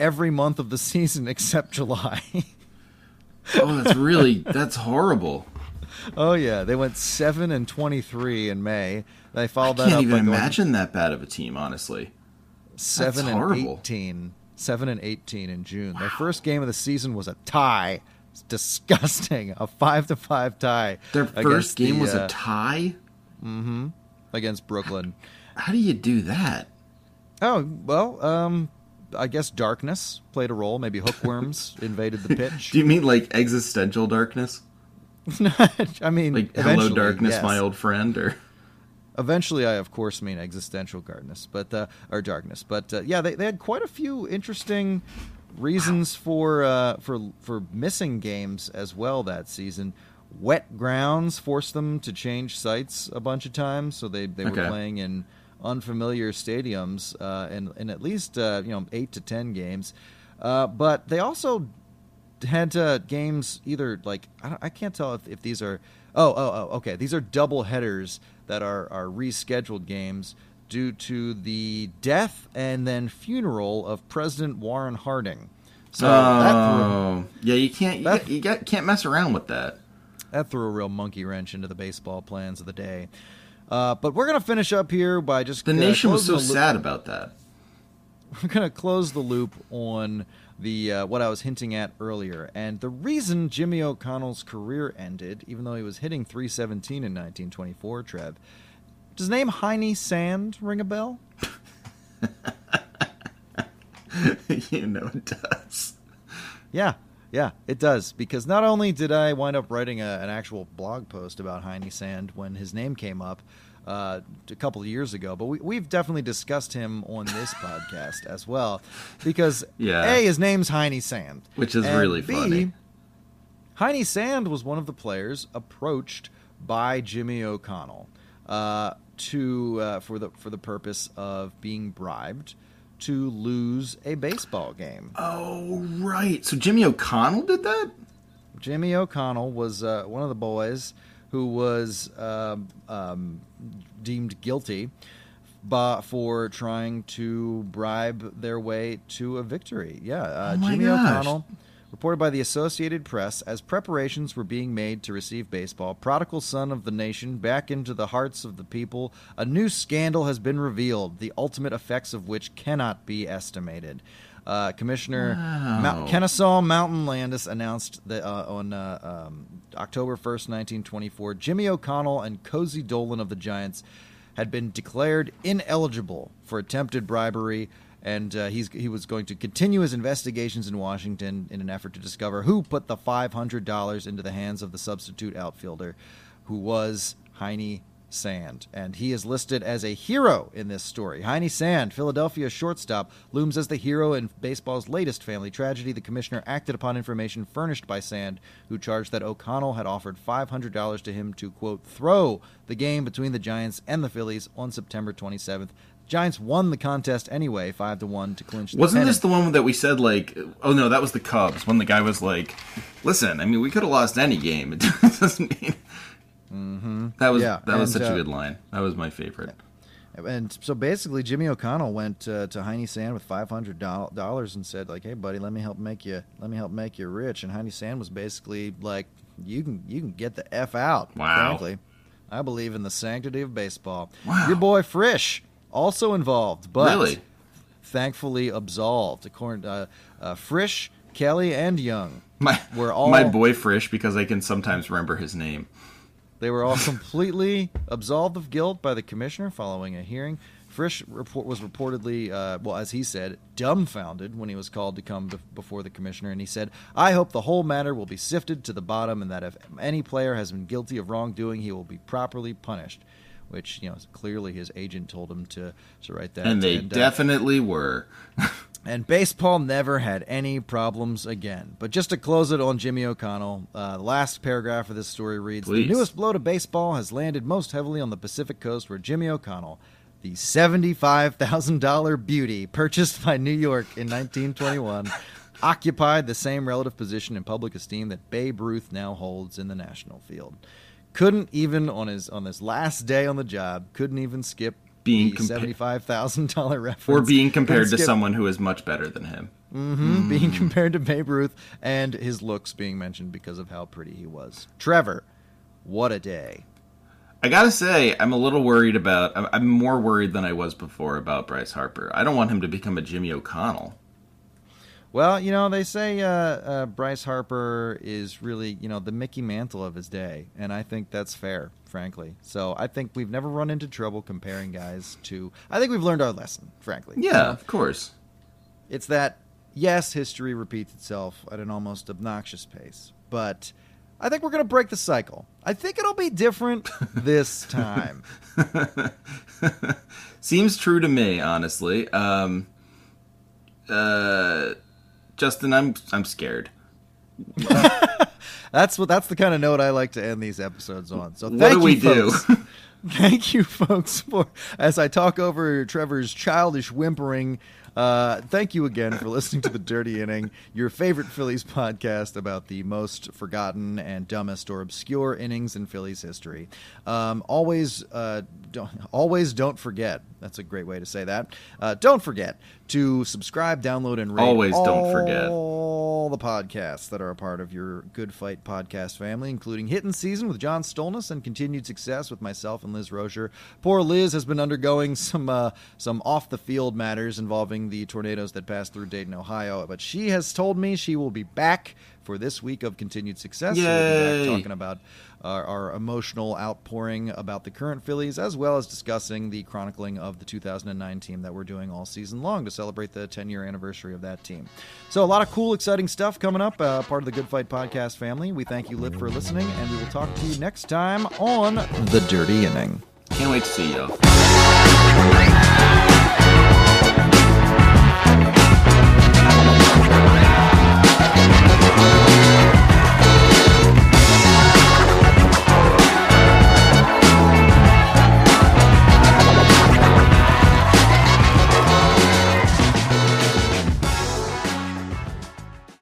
every month of the season except July. Oh, that's really that's horrible. Oh yeah, they went seven and twenty-three in May. They followed I that can't up even by imagine that bad of a team, honestly. seven That's and horrible. eighteen. Seven and eighteen in June. Wow. Their first game of the season was a tie. It's disgusting. A five to five tie. Their first game the, was uh, a tie? Mm-hmm. Against Brooklyn. How do you do that? Oh, well, um, I guess darkness played a role. Maybe hookworms invaded the pitch. Do you mean like existential darkness? I mean, like hello darkness, yes. My old friend, or eventually, I of course mean existential darkness, but uh, or darkness. But uh, yeah, they they had quite a few interesting reasons for uh, for for missing games as well that season. Wet grounds forced them to change sites a bunch of times, so they they okay. were playing in unfamiliar stadiums uh, in in at least uh, you know eight to ten games. Uh, but they also had uh, games either like I, don't, I can't tell if, if these are oh oh oh okay these are double headers that are are rescheduled games due to the death and then funeral of President Warren Harding. So oh that threw, yeah, you can't you, that, got, you got, can't mess around with that. That threw a real monkey wrench into the baseball plans of the day. Uh, but we're gonna finish up here by just the uh, nation was so the sad about that. We're gonna close the loop on the uh, what I was hinting at earlier, and the reason Jimmy O'Connell's career ended, even though he was hitting three seventeen in nineteen twenty-four, Trev, does the name Heine Sand ring a bell? You know it does. Yeah, yeah, it does, because not only did I wind up writing a, an actual blog post about Heine Sand when his name came up uh, a couple of years ago, but we, we've definitely discussed him on this podcast as well, because yeah. A, his name's Heine Sand. Which is and really B, funny. Heine Sand was one of the players approached by Jimmy O'Connell uh, to uh, for the for the purpose of being bribed to lose a baseball game. Oh, right. So Jimmy O'Connell did that? Jimmy O'Connell was uh, one of the boys who was uh, um, deemed guilty by, for trying to bribe their way to a victory. Yeah, uh, oh my Jimmy gosh. O'Connell, reported by the Associated Press, as preparations were being made to receive baseball, prodigal son of the nation, back into the hearts of the people, a new scandal has been revealed, the ultimate effects of which cannot be estimated. Uh, Commissioner wow. Mount, Kennesaw Mountain Landis announced that uh, on uh, um, October first, nineteen twenty-four, Jimmy O'Connell and Cozy Dolan of the Giants had been declared ineligible for attempted bribery, and uh, he's, he was going to continue his investigations in Washington in an effort to discover who put the five hundred dollars into the hands of the substitute outfielder, who was Heine Sand. And he is listed as a hero in this story. Heine Sand, Philadelphia shortstop, looms as the hero in baseball's latest family tragedy. The commissioner acted upon information furnished by Sand, who charged that O'Connell had offered five hundred dollars to him to, quote, throw the game between the Giants and the Phillies on September twenty-seventh. Giants won the contest anyway, five to one to clinch the Wasn't pennant. this the one that we said, like, oh no, that was the Cubs, when the guy was like, listen, I mean, we could have lost any game. It doesn't mean... Mm-hmm. That was yeah, that was and, such uh, a good line. That was my favorite. And so basically, Jimmy O'Connell went uh, to Heine Sand with five hundred dollars and said, like, "Hey, buddy, let me help make you let me help make you rich." And Heine Sand was basically like, "You can you can get the f out." Wow. Frankly, I believe in the sanctity of baseball. Wow. Your boy Frisch also involved, but Really? thankfully absolved. According uh, uh, Frisch, Kelly, and Young My were all my boy Frisch, because I can sometimes remember his name. They were all completely absolved of guilt by the commissioner following a hearing. Frisch report was reportedly, uh, well, as he said, dumbfounded when he was called to come be- before the commissioner. And he said, "I hope the whole matter will be sifted to the bottom, and that if any player has been guilty of wrongdoing, he will be properly punished." Which, you know, clearly his agent told him to, to write that. And they and, uh, definitely were. And baseball never had any problems again. But just to close it on Jimmy O'Connell, uh, the last paragraph of this story reads, Please. "The newest blow to baseball has landed most heavily on the Pacific Coast, where Jimmy O'Connell, the seventy-five thousand dollars beauty purchased by New York in nineteen twenty-one, occupied the same relative position in public esteem that Babe Ruth now holds in the national field. Couldn't even, on his on this last day on the job, couldn't even skip Being the compa- seventy-five thousand dollars reference. Or being compared Couldn't to skip- someone who is much better than him. Mm-hmm, Mm. being compared to Babe Ruth, and his looks being mentioned because of how pretty he was. Trevor, what a day. I gotta say, I'm a little worried about... I'm, I'm more worried than I was before about Bryce Harper. I don't want him to become a Jimmy O'Connell. Well, you know, they say uh, uh, Bryce Harper is really, you know, the Mickey Mantle of his day, and I think that's fair, frankly. So I think we've never run into trouble comparing guys to... I think we've learned our lesson, frankly. Yeah, You know? of course. It's that, yes, history repeats itself at an almost obnoxious pace, but I think we're going to break the cycle. I think it'll be different this time. Seems true to me, honestly. Um, uh, Justin, I'm I'm scared. That's what. That's the kind of note I like to end these episodes on. So thank What do you, we folks. do? Thank you, folks, for as I talk over Trevor's childish whimpering. Uh, thank you again for listening to The Dirty Inning, your favorite Phillies podcast about the most forgotten and dumbest or obscure innings in Phillies history. Um, always, uh, don't, always don't forget. That's a great way to say that. Uh, don't forget to subscribe, download, and rate Always all don't forget. all the podcasts that are a part of your Good Fight podcast family, including Hittin' Season with John Stolness and Continued Success with myself and Liz Rozier. Poor Liz has been undergoing some uh, some off-the-field matters involving the tornadoes that passed through Dayton, Ohio, but she has told me she will be back for this week of Continued Success. So we'll be back talking about our, our emotional outpouring about the current Phillies, as well as discussing the chronicling of the two thousand nine team that we're doing all season long to celebrate the ten-year anniversary of that team. So a lot of cool, exciting stuff coming up, uh, part of the Good Fight podcast family. We thank you, Lit, for listening, and we will talk to you next time on The Dirty Inning. Can't wait to see you.